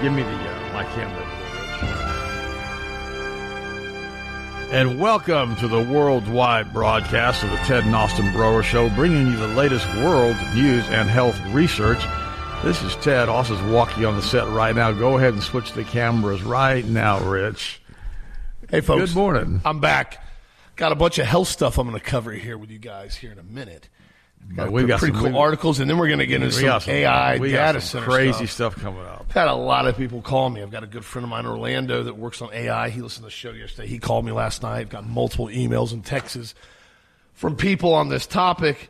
Give me my camera. And welcome to the worldwide broadcast of the Ted and Austin Broer Show, bringing you the latest world news and health research. This is Ted. Austin's walking on the set right now. Go ahead and switch the cameras right now, Rich. Hey, folks. Good morning. I'm back. Got a bunch of health stuff I'm going to cover here with you guys here in a minute. We've got pretty cool articles, and then we're going to get into some AI data center crazy stuff coming up. I've had a lot of people call me. I've got a good friend of mine in Orlando that works on AI. He listened to the show yesterday. He called me last night. I've got multiple emails and texts from people on this topic.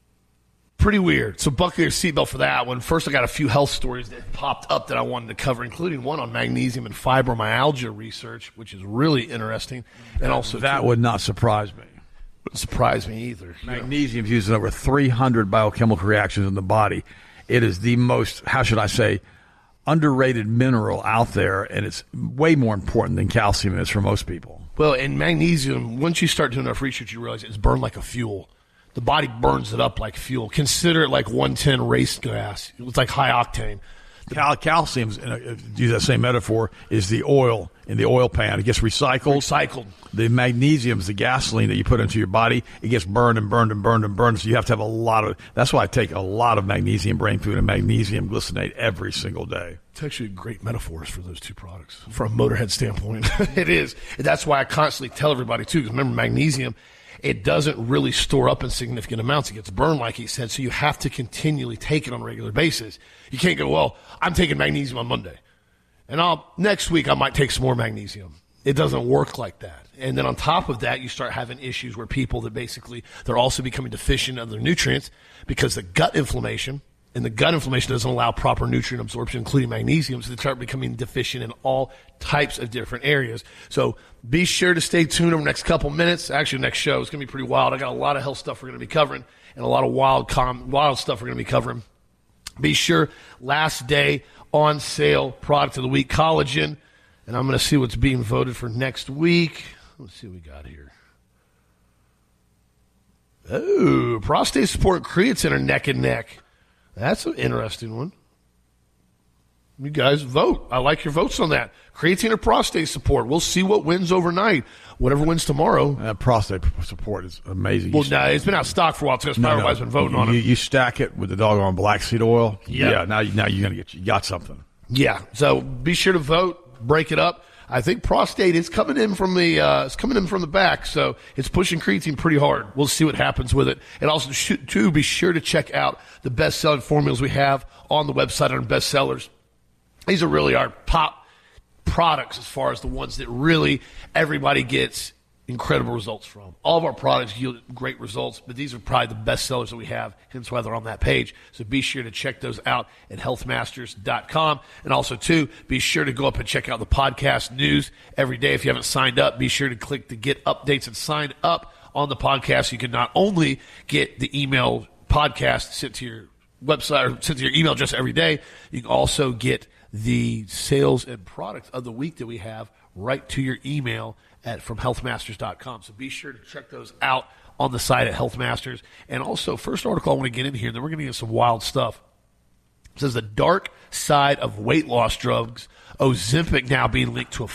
Pretty weird. So buckle your seatbelt for that one. First, I got a few health stories that popped up that I wanted to cover, including one on magnesium and fibromyalgia research, which is really interesting. And also, that would not surprise me. Wouldn't surprise me either. Magnesium is used in over 300 biochemical reactions in the body. It is the most, how should I say, underrated mineral out there, and it's way more important than calcium is for most people. Well, and magnesium, once you start doing enough research, you realize it's burned like a fuel. The body burns it up like fuel. Consider it like 110 race gas. It's like high octane. Calcium, use that same metaphor, is the oil in the oil pan. It gets recycled. The magnesium is the gasoline that you put into your body. It gets burned and burned and burned and burned. So you have to have a lot of. That's why I take a lot of magnesium brain food and magnesium glycinate every single day. It's actually great metaphors for those two products from a Motorhead standpoint. It is. And that's why I constantly tell everybody too. Because remember, magnesium, it doesn't really store up in significant amounts. It gets burned, like he said, so you have to continually take it on a regular basis. You can't go, well, I'm taking magnesium on Monday, and next week I might take some more magnesium. It doesn't work like that. And then on top of that, you start having issues where people that basically, they're also becoming deficient of their nutrients because the gut inflammation, and the gut inflammation doesn't allow proper nutrient absorption, including magnesium, so they start becoming deficient in all types of different areas. So be sure to stay tuned over the next couple minutes. Actually, next show is going to be pretty wild. I got a lot of health stuff we're going to be covering and a lot of wild stuff we're going to be covering. Be sure, last day on sale, product of the week, collagen. And I'm going to see what's being voted for next week. Let's see what we got here. Oh, prostate support creatine are neck and neck. That's an interesting one. You guys vote. I like your votes on that. Creatine or prostate support. We'll see what wins overnight. Whatever wins tomorrow. Prostate support is amazing. Well, no, it's been out of stock for a while, so everybody's been voting on it. You stack it with the doggone black seed oil. Yep. Yeah, now you're going to you got something. Yeah, so be sure to vote. Break it up. I think prostate is coming in from the back, so it's pushing creatine pretty hard. We'll see what happens with it. And also, too, be sure to check out the best-selling formulas we have on the website on bestsellers. These are really our top products as far as the ones that really everybody gets incredible results from. All of our products yield great results, but these are probably the best sellers that we have, hence why they're on that page. So be sure to check those out at healthmasters.com. And also, too, be sure to go up and check out the podcast news every day. If you haven't signed up, be sure to click the Get Updates and sign up on the podcast. You can not only get the email podcast sent to your website or sent to your email address every day, you can also get the sales and products of the week that we have right to your email from healthmasters.com. So be sure to check those out on the site at Healthmasters. And also, first article I want to get in here, and then we're going to get some wild stuff. It says the dark side of weight loss drugs, Ozempic now being linked to a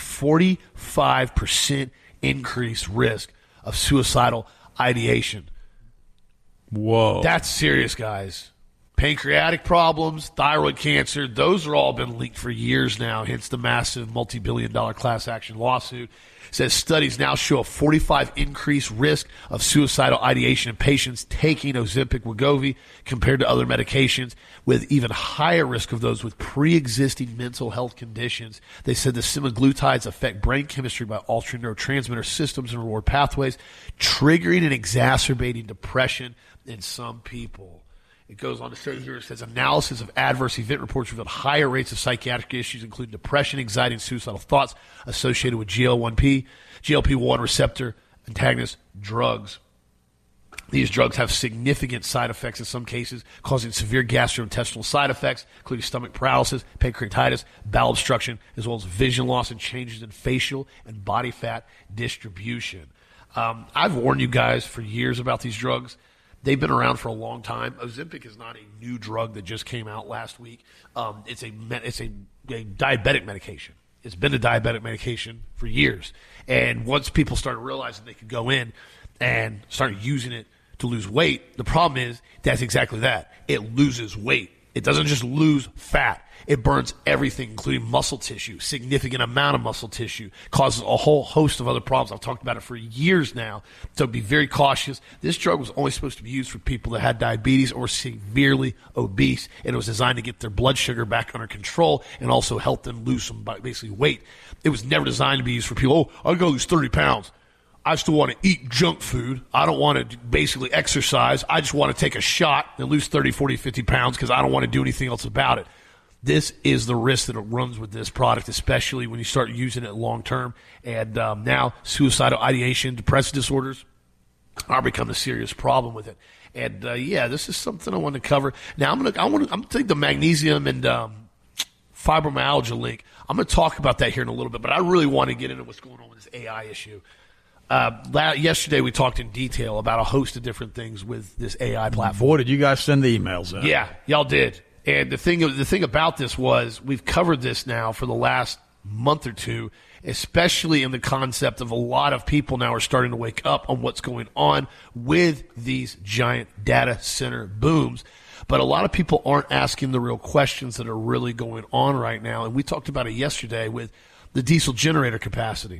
45% increased risk of suicidal ideation. Whoa. That's serious, guys. Pancreatic problems, thyroid cancer, those are all been linked for years now, hence the massive multi-billion-dollar class action lawsuit. It says studies now show a 45% increased risk of suicidal ideation in patients taking Ozempic Wegovy compared to other medications, with even higher risk of those with pre-existing mental health conditions. They said the semaglutides affect brain chemistry by altering neurotransmitter systems and reward pathways, triggering and exacerbating depression in some people. It goes on to say here, it says analysis of adverse event reports revealed higher rates of psychiatric issues, including depression, anxiety, and suicidal thoughts associated with GLP-1 receptor antagonist drugs. These drugs have significant side effects in some cases, causing severe gastrointestinal side effects, including stomach paralysis, pancreatitis, bowel obstruction, as well as vision loss and changes in facial and body fat distribution. I've warned you guys for years about these drugs, They've been around for a long time. Ozempic is not a new drug that just came out last week. It's a diabetic medication. It's been a diabetic medication for years. And once people started realizing they could go in and start using it to lose weight, the problem is that's exactly that. It loses weight. It doesn't just lose fat. It burns everything, including muscle tissue, significant amount of muscle tissue, causes a whole host of other problems. I've talked about it for years now, so be very cautious. This drug was only supposed to be used for people that had diabetes or severely obese, and it was designed to get their blood sugar back under control and also help them lose some basically weight. It was never designed to be used for people, I got to lose 30 pounds. I still want to eat junk food. I don't want to basically exercise. I just want to take a shot and lose 30, 40, 50 pounds because I don't want to do anything else about it. This is the risk that it runs with this product, especially when you start using it long term. And now suicidal ideation, depressive disorders are becoming a serious problem with it. And this is something I want to cover. Now I'm gonna take the magnesium and fibromyalgia link. I'm going to talk about that here in a little bit, but I really want to get into what's going on with this AI issue. Yesterday we talked in detail about a host of different things with this AI platform. Boy, did you guys send the emails in. Yeah, y'all did. And the thing about this was we've covered this now for the last month or two, especially in the concept of a lot of people now are starting to wake up on what's going on with these giant data center booms. But a lot of people aren't asking the real questions that are really going on right now. And we talked about it yesterday with the diesel generator capacity.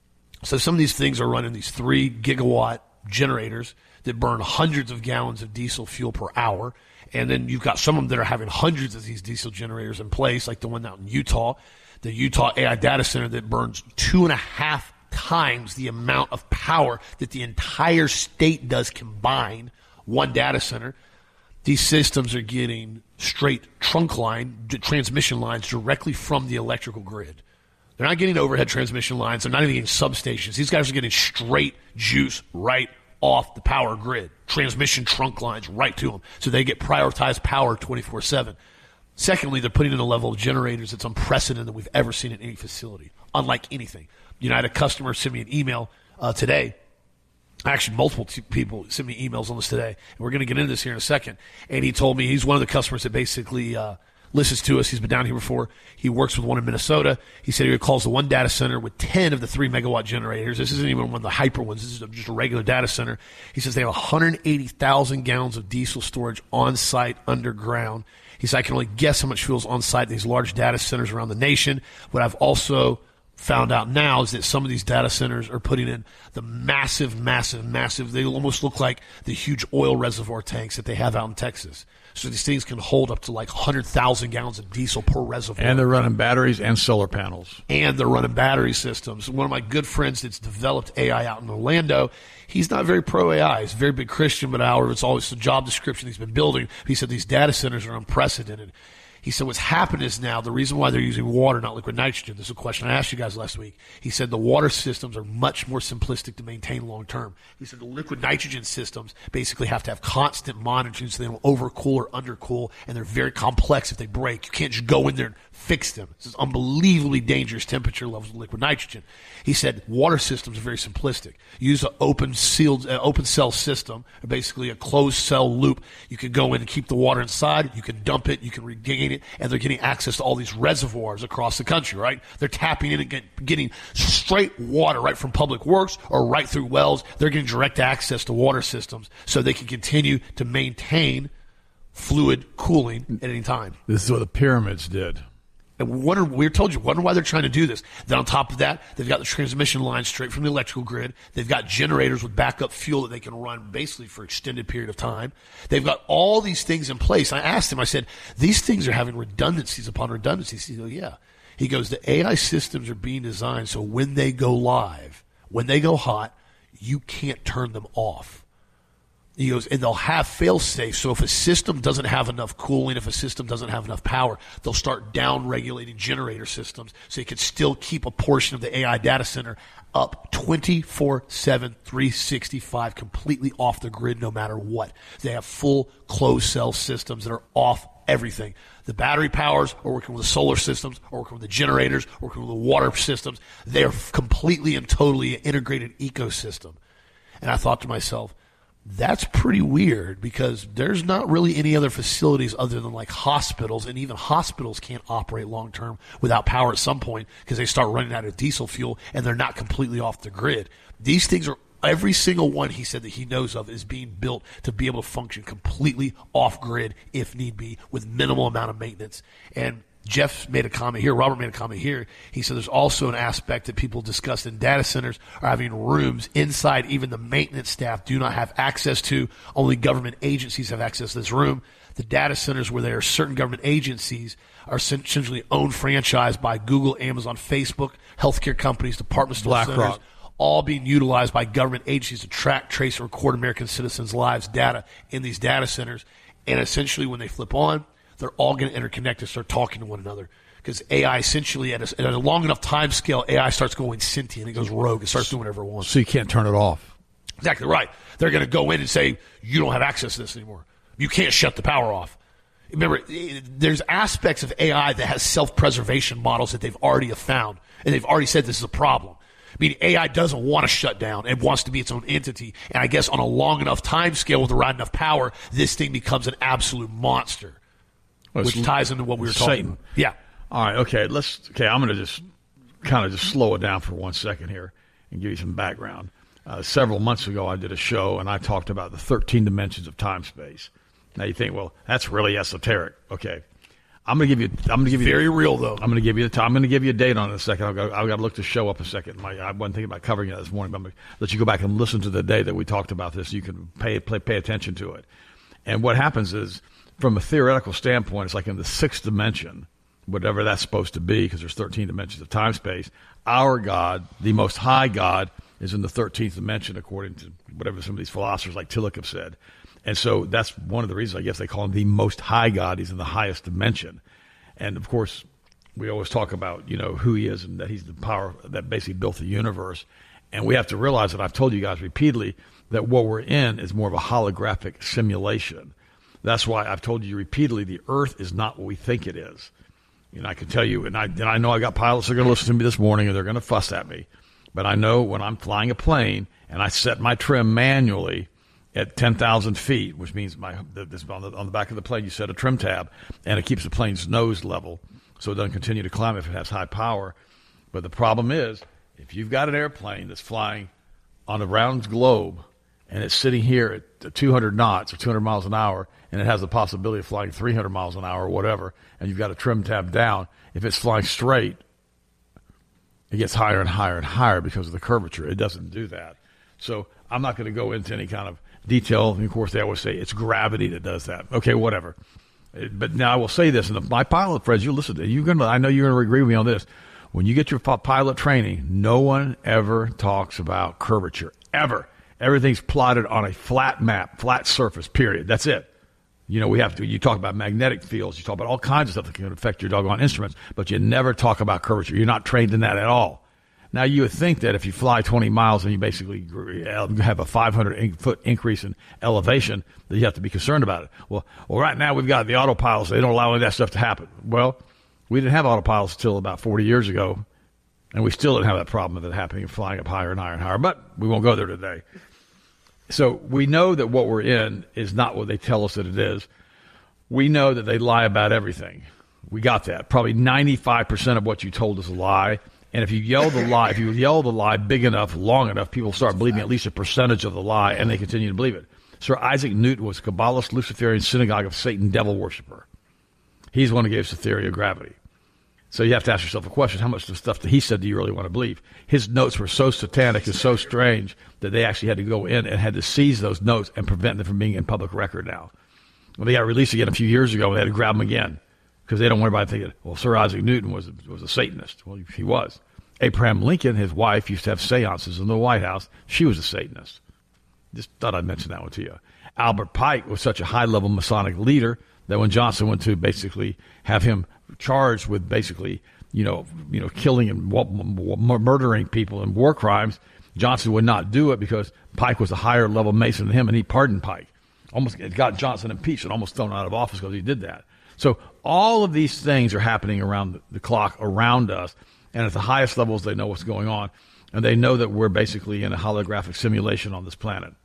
So some of these things are running these 3 gigawatt generators that burn hundreds of gallons of diesel fuel per hour. And then you've got some of them that are having hundreds of these diesel generators in place, like the one out in Utah, the Utah AI data center that burns 2.5 times the amount of power that the entire state does combined, one data center. These systems are getting straight transmission lines directly from the electrical grid. They're not getting overhead transmission lines. They're not even getting substations. These guys are getting straight juice right off the power grid, transmission trunk lines right to them. So they get prioritized power 24/7. Secondly, they're putting in a level of generators that's unprecedented that we've ever seen in any facility, unlike anything. I had a customer send me an email today. Actually, multiple people sent me emails on this today, and we're going to get into this here in a second. And he told me he's one of the customers that basically listens to us. He's been down here before. He works with one in Minnesota. He said he calls the one data center with 10 of the 3 megawatt generators. This isn't even one of the hyper ones. This is just a regular data center. He says they have 180,000 gallons of diesel storage on site underground. He said, I can only guess how much fuel is on site in these large data centers around the nation. What I've also found out now is that some of these data centers are putting in the massive, they almost look like the huge oil reservoir tanks that they have out in Texas. So these things can hold up to like 100,000 gallons of diesel per reservoir. And they're running batteries and solar panels. And they're running battery systems. One of my good friends that's developed AI out in Orlando, he's not very pro AI. He's a very big Christian, but however, it's always the job description he's been building. He said these data centers are unprecedented. He said what's happened is now the reason why they're using water, not liquid nitrogen. This is a question I asked you guys last week. He said the water systems are much more simplistic to maintain long term. He said the liquid nitrogen systems basically have to have constant monitoring so they don't overcool or undercool, and they're very complex if they break. You can't just go in there and fix them. This is unbelievably dangerous temperature levels of liquid nitrogen. He said water systems are very simplistic. Use an open cell system, or basically a closed cell loop. You can go in and keep the water inside. You can dump it. You can regain it, and they're getting access to all these reservoirs across the country, right? They're tapping in and getting straight water right from public works or right through wells. They're getting direct access to water systems so they can continue to maintain fluid cooling at any time. This is what the pyramids did. And wonder why they're trying to do this. Then on top of that, they've got the transmission lines straight from the electrical grid. They've got generators with backup fuel that they can run basically for extended period of time. They've got all these things in place. I asked him, I said, these things are having redundancies upon redundancies. He goes, yeah. He goes, the AI systems are being designed so when they go live, when they go hot, you can't turn them off. He goes, and they'll have fail-safe. So if a system doesn't have enough cooling, if a system doesn't have enough power, they'll start down-regulating generator systems so you can still keep a portion of the AI data center up 24/7, 365, completely off the grid no matter what. They have full closed-cell systems that are off everything. The battery powers are working with the solar systems, are working with the generators, working with the water systems. They are completely and totally an integrated ecosystem. And I thought to myself, That's pretty weird because there's not really any other facilities other than like hospitals, and even hospitals can't operate long term without power at some point because they start running out of diesel fuel and they're not completely off the grid. These things are, every single one he said that he knows of is being built to be able to function completely off grid if need be with minimal amount of maintenance. And Jeff made a comment here, Robert made a comment here. He said there's also an aspect that people discussed in data centers are having rooms inside even the maintenance staff do not have access to. Only government agencies have access to this room. The data centers where there are certain government agencies are essentially owned, franchised by Google, Amazon, Facebook, healthcare companies, department store centers, all being utilized by government agencies to track, trace, and record American citizens' lives data in these data centers. And essentially when they flip on, they're all going to interconnect and start talking to one another because AI essentially at a long enough time scale, AI starts going sentient. It goes rogue. It starts doing whatever it wants. So you can't turn it off. Exactly right. They're going to go in and say, you don't have access to this anymore. You can't shut the power off. Remember, there's aspects of AI that has self-preservation models that they've already found, and they've already said this is a problem. I mean, AI doesn't want to shut down. It wants to be its own entity. And I guess on a long enough time scale with the right enough power, this thing becomes an absolute monster. Which ties into what we were talking about. Yeah. All right. Okay. I'm going to just kind of slow it down for 1 second here and give you some background. Several months ago, I did a show and I talked about the 13 dimensions of time space. Now you think, well, that's really esoteric. Okay. I'm going to give you very real though. I'm going to give you the time. I'm going to give you a date on it in a second. I've got to look the show up a second. I wasn't thinking about covering it this morning, but I'm going to let you go back and listen to the day that we talked about this. So you can pay attention to it. And what happens is, from a theoretical standpoint, it's like in the sixth dimension, whatever that's supposed to be, because there's 13 dimensions of time space. Our God, the Most High God, is in the 13th dimension, according to whatever some of these philosophers like Tillich have said. And so that's one of the reasons, I guess, they call him the Most High God. He's in the highest dimension. And, of course, we always talk about, who he is and that he's the power that basically built the universe. And we have to realize that I've told you guys repeatedly that what we're in is more of a holographic simulation. That's why I've told you repeatedly the Earth is not what we think it is. I can tell you, and I know I got pilots that are going to listen to me this morning and they're going to fuss at me. But I know when I'm flying a plane and I set my trim manually at 10,000 feet, which means on the back of the plane you set a trim tab and it keeps the plane's nose level so it doesn't continue to climb if it has high power. But the problem is, if you've got an airplane that's flying on a round globe and it's sitting here at 200 knots or 200 miles an hour, and it has the possibility of flying 300 miles an hour or whatever, and you've got a trim tab down, if it's flying straight, it gets higher and higher and higher because of the curvature. It doesn't do that. So I'm not going to go into any kind of detail. And, of course, they always say it's gravity that does that. Okay, whatever. But now I will say this, and my pilot friends, you listen to it. I know you're going to agree with me on this. When you get your pilot training, no one ever talks about curvature, ever. Everything's plotted on a flat map, flat surface, period. That's it. You talk about magnetic fields, you talk about all kinds of stuff that can affect your doggone instruments, but you never talk about curvature. You're not trained in that at all. Now, you would think that if you fly 20 miles and you basically have a 500-foot increase in elevation, that you have to be concerned about it. Well, right now we've got the autopilots. They don't allow any of that stuff to happen. Well, we didn't have autopilots until about 40 years ago, and we still didn't have that problem of it happening, flying up higher and higher and higher. But we won't go there today. So we know that what we're in is not what they tell us that it is. We know that they lie about everything. We got that. Probably 95% of what you told is a lie. And if you yell the lie big enough, long enough, people start believing at least a percentage of the lie, and they continue to believe it. Sir Isaac Newton was a Kabbalist, Luciferian, synagogue of Satan, devil worshiper. He's the one who gave us the theory of gravity. So you have to ask yourself a question: how much of the stuff that he said do you really want to believe? His notes were so satanic and so strange that they actually had to go in and had to seize those notes and prevent them from being in public record now. Well, they got released again a few years ago, and they had to grab them again because they don't want everybody thinking, well, Sir Isaac Newton was a Satanist. Well, he was. Abraham Lincoln, his wife, used to have seances in the White House. She was a Satanist. Just thought I'd mention that one to you. Albert Pike was such a high-level Masonic leader that when Johnson went to basically have him charged with basically, killing and murdering people and war crimes, Johnson would not do it because Pike was a higher level Mason than him, and he pardoned Pike. Almost got Johnson impeached and almost thrown out of office because he did that. So all of these things are happening around the clock around us, and at the highest levels they know what's going on, and they know that we're basically in a holographic simulation on this planet.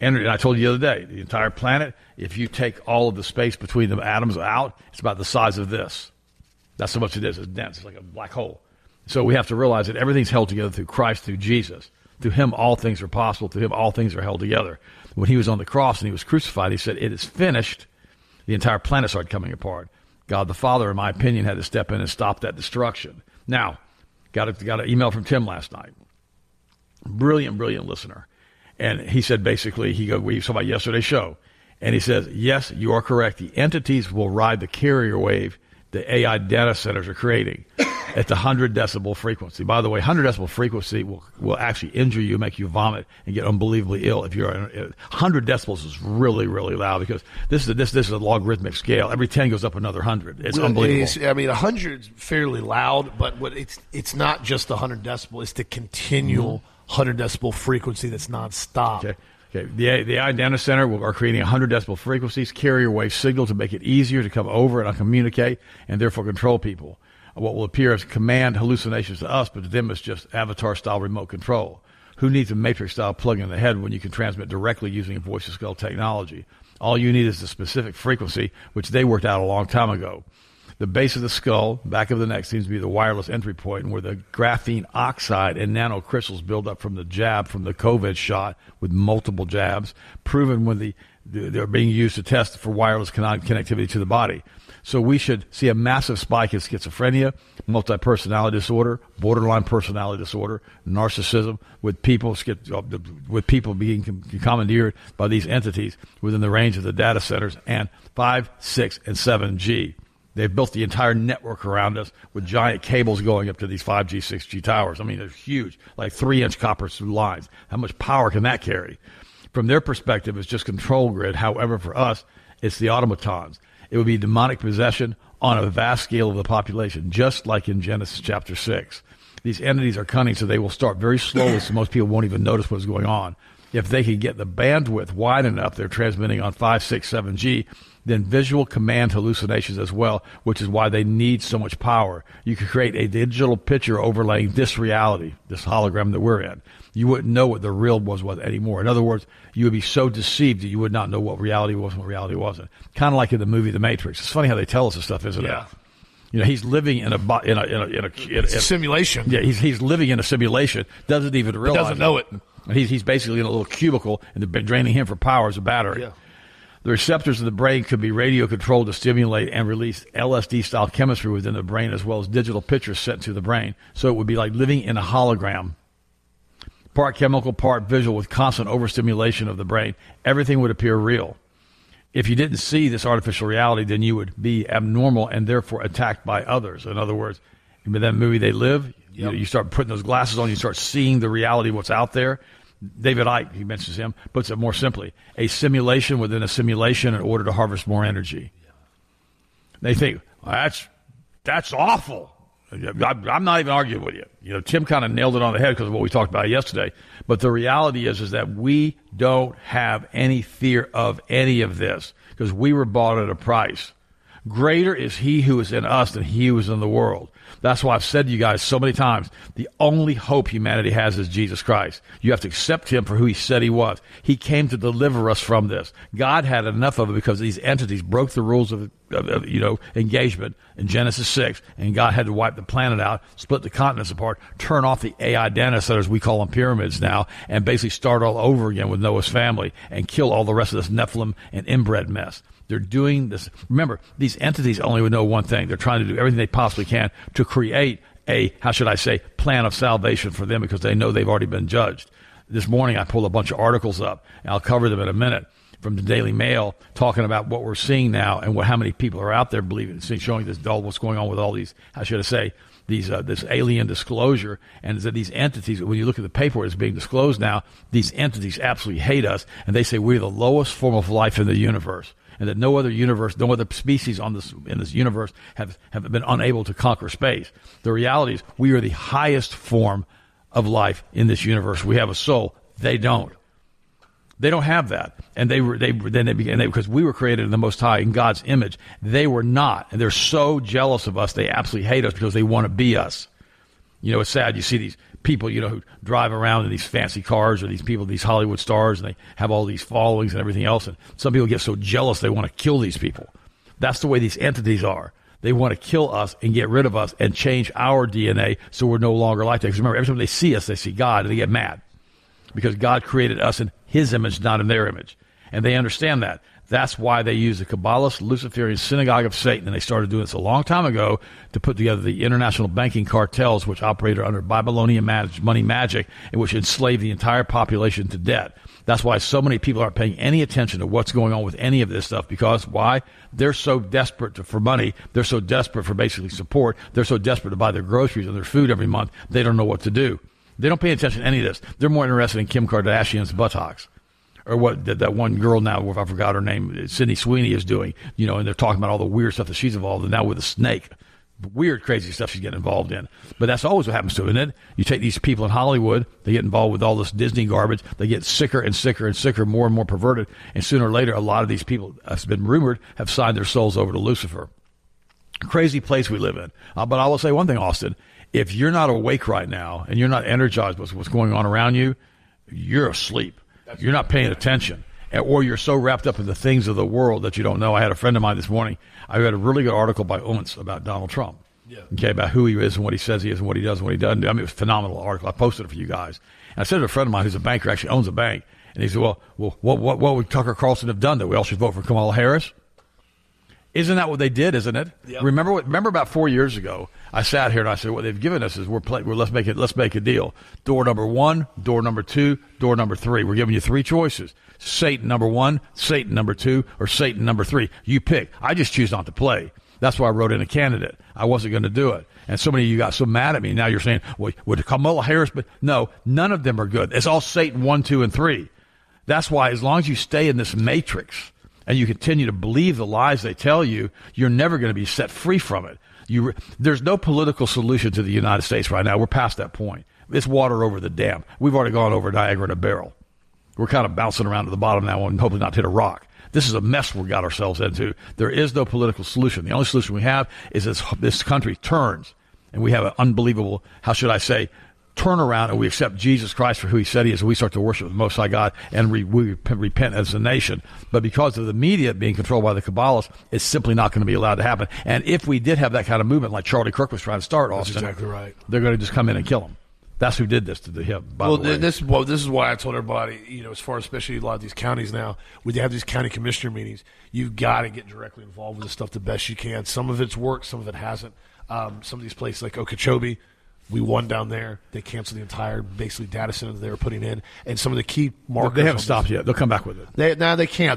And I told you the other day, the entire planet, if you take all of the space between the atoms out, it's about the size of this. That's how much it is. It's dense. It's like a black hole. So we have to realize that everything's held together through Christ, through Jesus. Through him, all things are possible. Through him, all things are held together. When he was on the cross and he was crucified, he said, "It is finished." The entire planet started coming apart. God the Father, in my opinion, had to step in and stop that destruction. Now, got an email from Tim last night. Brilliant listener. And he said basically, we saw about yesterday's show, and he says, yes, you are correct. The entities will ride the carrier wave the AI data centers are creating at the 100 decibel frequency. By the way, 100 decibel frequency will actually injure you, make you vomit, and get unbelievably ill. If you're 100 decibels is really, really loud because this is a logarithmic scale. Every 10 goes up another 100. It's unbelievable. 100 is fairly loud, but it's not just the 100 decibel. It's the continual 100 decibel frequency that's nonstop. Okay. The AI data center are creating 100 decibel frequencies, carrier wave signal to make it easier to come over and communicate and therefore control people. What will appear as command hallucinations to us, but to them it's just avatar-style remote control. Who needs a Matrix-style plug in the head when you can transmit directly using voice-to-skull technology? All you need is the specific frequency, which they worked out a long time ago. The base of the skull, back of the neck, seems to be the wireless entry point where the graphene oxide and nanocrystals build up from the jab from the COVID shot with multiple jabs, proven when they're being used to test for wireless connectivity to the body. So we should see a massive spike in schizophrenia, multi-personality disorder, borderline personality disorder, narcissism, with people being commandeered by these entities within the range of the data centers, and 5, 6, and 7G. They've built the entire network around us with giant cables going up to these 5G, 6G towers. I mean, they're huge, like 3-inch copper lines. How much power can that carry? From their perspective, it's just control grid. However, for us, it's the automatons. It would be demonic possession on a vast scale of the population, just like in Genesis chapter 6. These entities are cunning, so they will start very slowly, so most people won't even notice what's going on. If they can get the bandwidth wide enough, they're transmitting on 5, 6, 7G, then visual command hallucinations as well, which is why they need so much power. You could create a digital picture overlaying this reality, this hologram that we're in. You wouldn't know what the real was anymore. In other words, you would be so deceived that you would not know what reality was and what reality wasn't. Kind of like in the movie The Matrix. It's funny how they tell us this stuff, isn't it? You know, he's living in a simulation. Yeah, he's living in a simulation. Doesn't even realize. Doesn't know it. He's basically in a little cubicle, and they're draining him for power as a battery. Yeah. The receptors of the brain could be radio controlled to stimulate and release LSD-style chemistry within the brain, as well as digital pictures sent to the brain. So it would be like living in a hologram. Part chemical, part visual, with constant overstimulation of the brain. Everything would appear real. If you didn't see this artificial reality, then you would be abnormal and therefore attacked by others. In other words, in that movie They Live, you start putting those glasses on, you start seeing the reality of what's out there. David Icke, he mentions him, puts it more simply, a simulation within a simulation in order to harvest more energy. They think, well, that's awful. I'm not even arguing with you. You know, Tim kind of nailed it on the head because of what we talked about yesterday. But the reality is that we don't have any fear of any of this because we were bought at a price. Greater is he who is in us than he who is in the world. That's why I've said to you guys so many times, the only hope humanity has is Jesus Christ. You have to accept him for who he said he was. He came to deliver us from this. God had enough of it because these entities broke the rules of engagement in Genesis 6, and God had to wipe the planet out, split the continents apart, turn off the AI data centers, we call them pyramids now, and basically start all over again with Noah's family and kill all the rest of this Nephilim and inbred mess. They're doing this. Remember, these entities only would know one thing. They're trying to do everything they possibly can to create a, plan of salvation for them because they know they've already been judged. This morning I pulled a bunch of articles up, and I'll cover them in a minute, from the Daily Mail talking about what we're seeing now and how many people are out there believing, showing this, what's going on with all these, this alien disclosure, and that these entities, when you look at the paperwork that's being disclosed now, these entities absolutely hate us, and they say we're the lowest form of life in the universe. And that no other species in this universe have been unable to conquer space. The reality is we are the highest form of life in this universe. We have a soul. They don't. They don't have that. And because we were created in the Most High in God's image, they were not. And they're so jealous of us, they absolutely hate us because they want to be us. You know, it's sad. You see these people, who drive around in these fancy cars, or these people, these Hollywood stars, and they have all these followings and everything else. And some people get so jealous they want to kill these people. That's the way these entities are. They want to kill us and get rid of us and change our DNA so we're no longer like that. Because remember, every time they see us, they see God, and they get mad. Because God created us in his image, not in their image. And they understand that. That's why they use the Kabbalist Luciferian Synagogue of Satan, and they started doing this a long time ago to put together the international banking cartels, which operated under Babylonian money magic, and which enslaved the entire population to debt. That's why so many people aren't paying any attention to what's going on with any of this stuff, because why? They're so desperate for money. They're so desperate for basically support. They're so desperate to buy their groceries and their food every month, they don't know what to do. They don't pay attention to any of this. They're more interested in Kim Kardashian's buttocks. Or what that one girl now, I forgot her name, Sydney Sweeney, is doing, and they're talking about all the weird stuff that she's involved in now with a snake. Weird, crazy stuff she's getting involved in. But that's always what happens to them, isn't it? You take these people in Hollywood, they get involved with all this Disney garbage, they get sicker and sicker and sicker, more and more perverted, and sooner or later, a lot of these people, as been rumored, have signed their souls over to Lucifer. Crazy place we live in. But I will say one thing, Austin. If you're not awake right now, and you're not energized with what's going on around you, you're asleep. You're not paying attention, or you're so wrapped up in the things of the world that you don't know. I had a friend of mine this morning. I read a really good article by Owens about Donald Trump. Yeah. Okay, about who he is and what he says he is and what he does and what he doesn't do. I mean, it was a phenomenal article. I posted it for you guys. And I said to a friend of mine who's a banker, actually owns a bank, and he said, well, what would Tucker Carlson have done? That we all should vote for Kamala Harris? Isn't that what they did, isn't it? Yep. Remember about 4 years ago, I sat here and I said, what they've given us is let's make a deal. Door number 1, door number 2, door number 3. We're giving you 3 choices. Satan number 1, Satan number 2, or Satan number 3. You pick. I just choose not to play. That's why I wrote in a candidate. I wasn't going to do it. And so many of you got so mad at me. Now you're saying, well, would Kamala Harris, but no, none of them are good. It's all Satan 1, 2, and 3. That's why as long as you stay in this matrix, and you continue to believe the lies they tell you, you're never going to be set free from it. There's no political solution to the United States right now. We're past that point. It's water over the dam. We've already gone over Niagara in a barrel. We're kind of bouncing around to the bottom now and hoping not to hit a rock. This is a mess we got ourselves into. There is no political solution. The only solution we have is this country turns, and we have an unbelievable, how should I say, turnaround, and we accept Jesus Christ for who he said he is, and we start to worship the Most High God, and we repent as a nation. But because of the media being controlled by the Kabbalists, it's simply not going to be allowed to happen. And if we did have that kind of movement like Charlie Kirk was trying to start, Austin, that's exactly right. They're going to just come in and kill him. That's who did this to him. This is why I told everybody, as far as especially a lot of these counties now, when they have these county commissioner meetings, you've got to get directly involved with this stuff the best you can. Some of it's worked, some of it hasn't. Some of these places like Okeechobee, we won down there. They canceled the entire, basically, data center that they were putting in, and some of the key markers. They haven't stopped yet. They'll come back with it. They can't.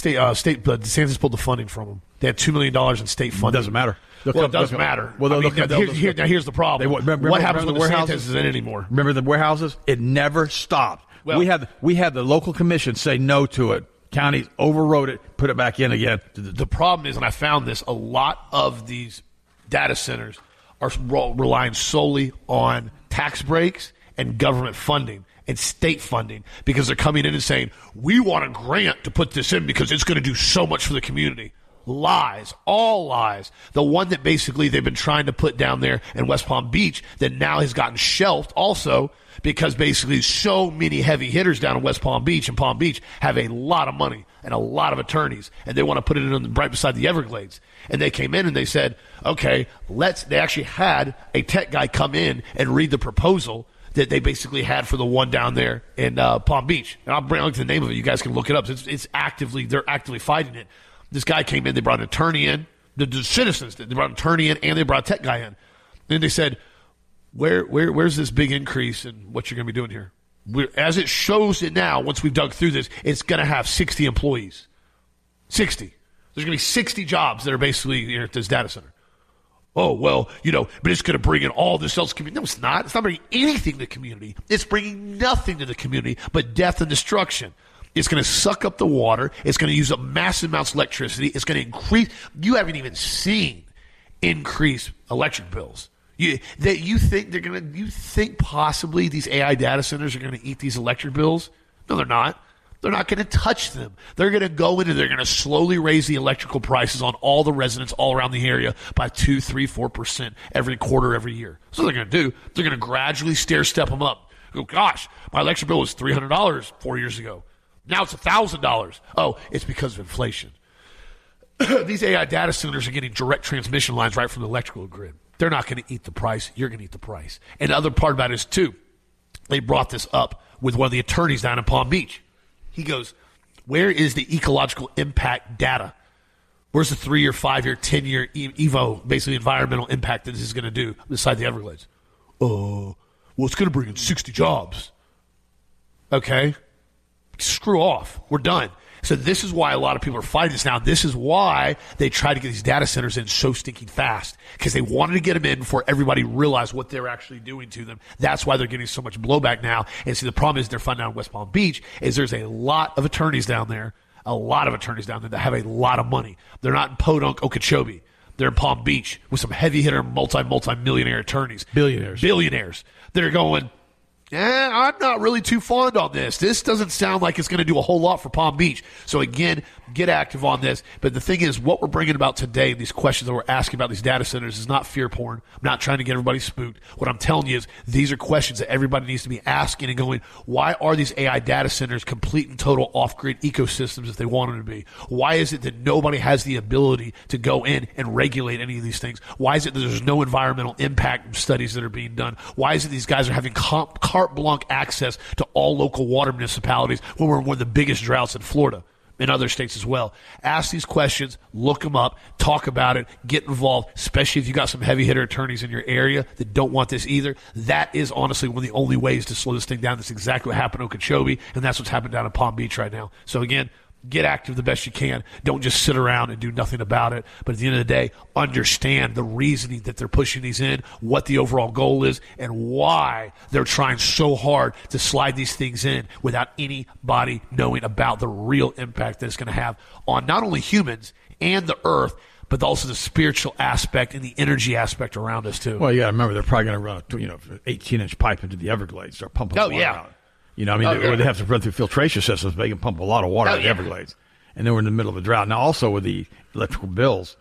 DeSantis pulled the funding from them. They had $2 million in state funding. It doesn't matter. It does matter. Well, now here's the problem. What happens when DeSantis isn't in anymore? Remember the warehouses? It never stopped. Well, we had the local commission say no to it. Counties overrode it, put it back in again. The problem is, and I found this, a lot of these data centers are relying solely on tax breaks and government funding and state funding, because they're coming in and saying, we want a grant to put this in because it's going to do so much for the community. Lies, all lies. The one that basically they've been trying to put down there in West Palm Beach that now has gotten shelved also because basically so many heavy hitters down in West Palm Beach and Palm Beach have a lot of money and a lot of attorneys, and they want to put it in right beside the Everglades. And they came in and they said, okay, they actually had a tech guy come in and read the proposal that they basically had for the one down there in Palm Beach. And I'll bring the name of it. You guys can look it up. They're actively fighting it. This guy came in, they brought an attorney in, the citizens, they brought an attorney in, and they brought a tech guy in. And they said, where's this big increase in what you're going to be doing here? As it shows it now, once we've dug through this, it's going to have 60 employees. 60. There's going to be 60 jobs that are basically here at this data center. Oh, well, but it's going to bring in all this else community. No, it's not. It's not bringing anything to the community. It's bringing nothing to the community but death and destruction. It's going to suck up the water. It's going to use up massive amounts of electricity. It's going to increase. You haven't even seen increased electric bills. You think possibly these AI data centers are going to eat these electric bills? No, they're not. They're not going to touch them. They're going to go in and they're going to slowly raise the electrical prices on all the residents all around the area by 2, 3, 4% every quarter, every year. So they're going to do. They're going to gradually stair-step them up. Oh, gosh, my electric bill was $300 4 years ago. Now it's $1,000. Oh, it's because of inflation. These AI data centers are getting direct transmission lines right from the electrical grid. They're not going to eat the price. You're going to eat the price. And the other part about it is, too, they brought this up with one of the attorneys down in Palm Beach. He goes, where is the ecological impact data? Where's the 3-year, 5-year, 10-year EVO, basically environmental impact that this is going to do beside the Everglades? Oh, well, it's going to bring in 60 jobs. Okay. Screw off. We're done. So this is why a lot of people are fighting this now. This is why they tried to get these data centers in so stinking fast, because they wanted to get them in before everybody realized what they're actually doing to them. That's why they're getting so much blowback now. And see, the problem is they're finding out in West Palm Beach is there's a lot of attorneys down there, that have a lot of money. They're not in Podunk, Okeechobee. They're in Palm Beach with some heavy hitter, multi-millionaire attorneys. Billionaires. That are going, I'm not really too fond on this. This doesn't sound like it's going to do a whole lot for Palm Beach. So again, get active on this. But the thing is, what we're bringing about today, these questions that we're asking about these data centers, is not fear porn. I'm not trying to get everybody spooked. What I'm telling you is these are questions that everybody needs to be asking and going, why are these AI data centers complete and total off-grid ecosystems if they want them to be? Why is it that nobody has the ability to go in and regulate any of these things? Why is it that there's no environmental impact studies that are being done? Why is it these guys are having carte blanche access to all local water municipalities when we're in one of the biggest droughts in Florida, in other states as well? Ask these questions, look them up, talk about it, get involved, especially if you got some heavy hitter attorneys in your area that don't want this either. That is honestly one of the only ways to slow this thing down. That's exactly what happened in Okeechobee, and that's what's happened down in Palm Beach right now. So again, get active the best you can. Don't just sit around and do nothing about it. But at the end of the day, understand the reasoning that they're pushing these in, what the overall goal is, and why they're trying so hard to slide these things in without anybody knowing about the real impact that it's going to have on not only humans and the earth, but also the spiritual aspect and the energy aspect around us too. Well, you got to remember, they're probably going to run a 18-inch pipe into the Everglades, start pumping water out. They have to run through filtration systems, but they can pump a lot of water out of the Everglades. And then we're in the middle of a drought. Now, also with the electrical bills,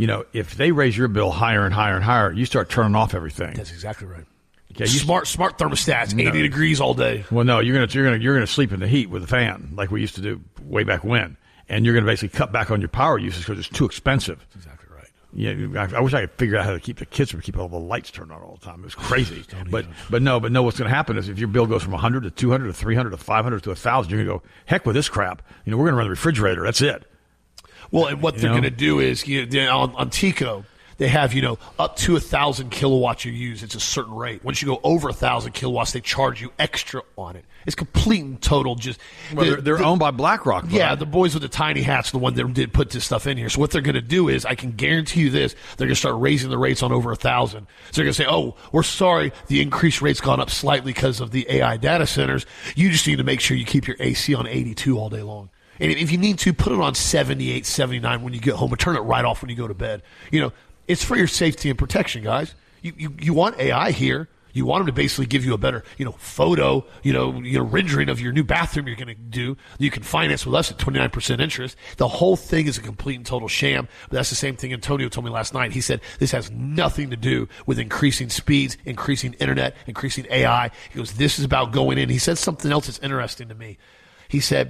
if they raise your bill higher and higher and higher, you start turning off everything. That's exactly right. Okay, smart thermostats, 80 degrees all day. Well, no, you're gonna sleep in the heat with a fan like we used to do way back when, and you're gonna basically cut back on your power usage because it's too expensive. That's exactly right. Yeah, I wish I could figure out how to keep the kids from keeping all the lights turned on all the time. It was crazy. but no, what's going to happen is if your bill goes from 100 to 200 to 300 to 500 to 1,000, you're going to go, heck with this crap. We're going to run the refrigerator. That's it. Well, and what they're going to do is on TECO, they have, up to 1,000 kilowatts you use. It's a certain rate. Once you go over 1,000 kilowatts, they charge you extra on it. It's complete and total. Just they're owned by BlackRock. Yeah, the boys with the tiny hats are the one that did put this stuff in here. So what they're going to do is, I can guarantee you this, they're going to start raising the rates on over 1,000. So they're going to say, oh, we're sorry, the increased rate's gone up slightly because of the AI data centers. You just need to make sure you keep your AC on 82 all day long. And if you need to, put it on 78, 79 when you get home, and turn it right off when you go to bed. It's for your safety and protection, guys. You want AI here. You want them to basically give you a better, photo, rendering of your new bathroom you're going to do. You can finance with us at 29% interest. The whole thing is a complete and total sham. But that's the same thing Antonio told me last night. He said this has nothing to do with increasing speeds, increasing internet, increasing AI. He goes, this is about going in. He said something else that's interesting to me. He said,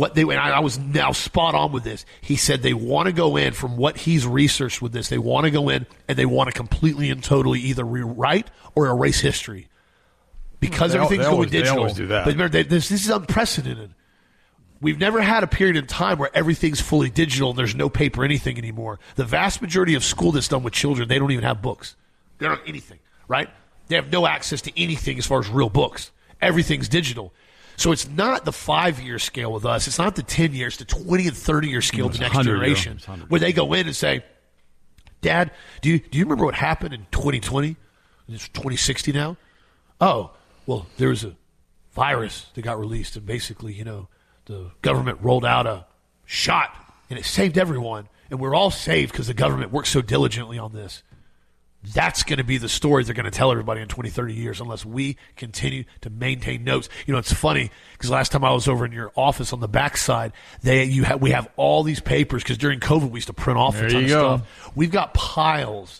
I was now spot on with this. He said they want to go in, from what he's researched with this, they want to go in and they want to completely and totally either rewrite or erase history. Because everything's going digital. They always do that. But remember, this is unprecedented. We've never had a period in time where everything's fully digital and there's no paper anything anymore. The vast majority of school that's done with children, they don't even have books. They don't have anything, right? They have no access to anything as far as real books. Everything's digital. So it's not the 5-year scale with us. It's not the 10 years, the 20 and 30-year scale of the next generation, where they go in and say, Dad, do you remember what happened in 2020? It's 2060 now. Oh, well, there was a virus that got released, and basically, the government rolled out a shot, and it saved everyone, and we're all saved because the government worked so diligently on this. That's going to be the story they're going to tell everybody in 20, 30 years unless we continue to maintain notes. You know, it's funny because last time I was over in your office on the backside, we have all these papers because during COVID we used to print off a ton of stuff. We've got piles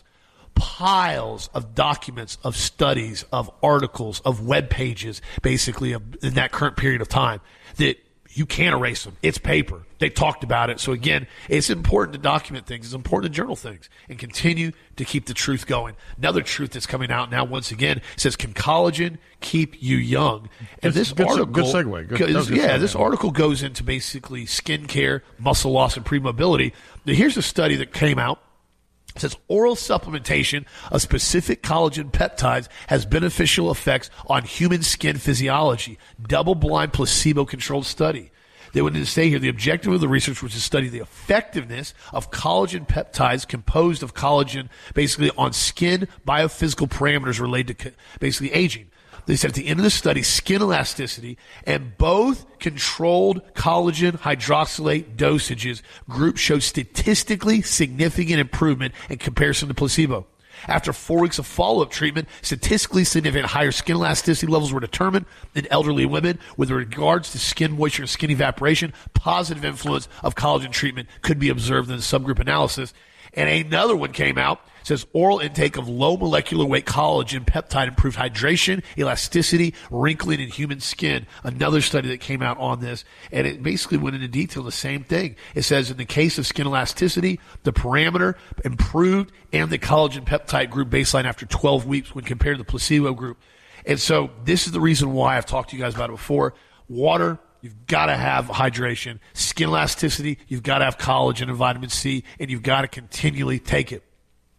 of documents, of studies, of articles, of web pages, basically in that current period of time that you can't erase them. It's paper. They talked about it. So again, it's important to document things. It's important to journal things and continue to keep the truth going. Another truth that's coming out now, once again, says, can collagen keep you young? And this article, good segue. This article goes into basically skin care, muscle loss, and pre-mobility. Now, here's a study that came out. It says oral supplementation of specific collagen peptides has beneficial effects on human skin physiology. Double-blind, placebo-controlled study. They went in to say here the objective of the research was to study the effectiveness of collagen peptides composed of collagen basically on skin biophysical parameters related to basically aging. They said at the end of the study, skin elasticity and both controlled collagen hydroxylate dosages group showed statistically significant improvement in comparison to placebo. After 4 weeks of follow-up treatment, statistically significant higher skin elasticity levels were determined in elderly women. With regards to skin moisture and skin evaporation, positive influence of collagen treatment could be observed in the subgroup analysis. And another one came out, says oral intake of low molecular weight collagen peptide improved hydration, elasticity, wrinkling in human skin. Another study that came out on this, and it basically went into detail the same thing. It says in the case of skin elasticity, the parameter improved and the collagen peptide group baseline after 12 weeks when compared to the placebo group. And so this is the reason why I've talked to you guys about it before. Water, you've got to have hydration. Skin elasticity, you've got to have collagen and vitamin C, and you've got to continually take it.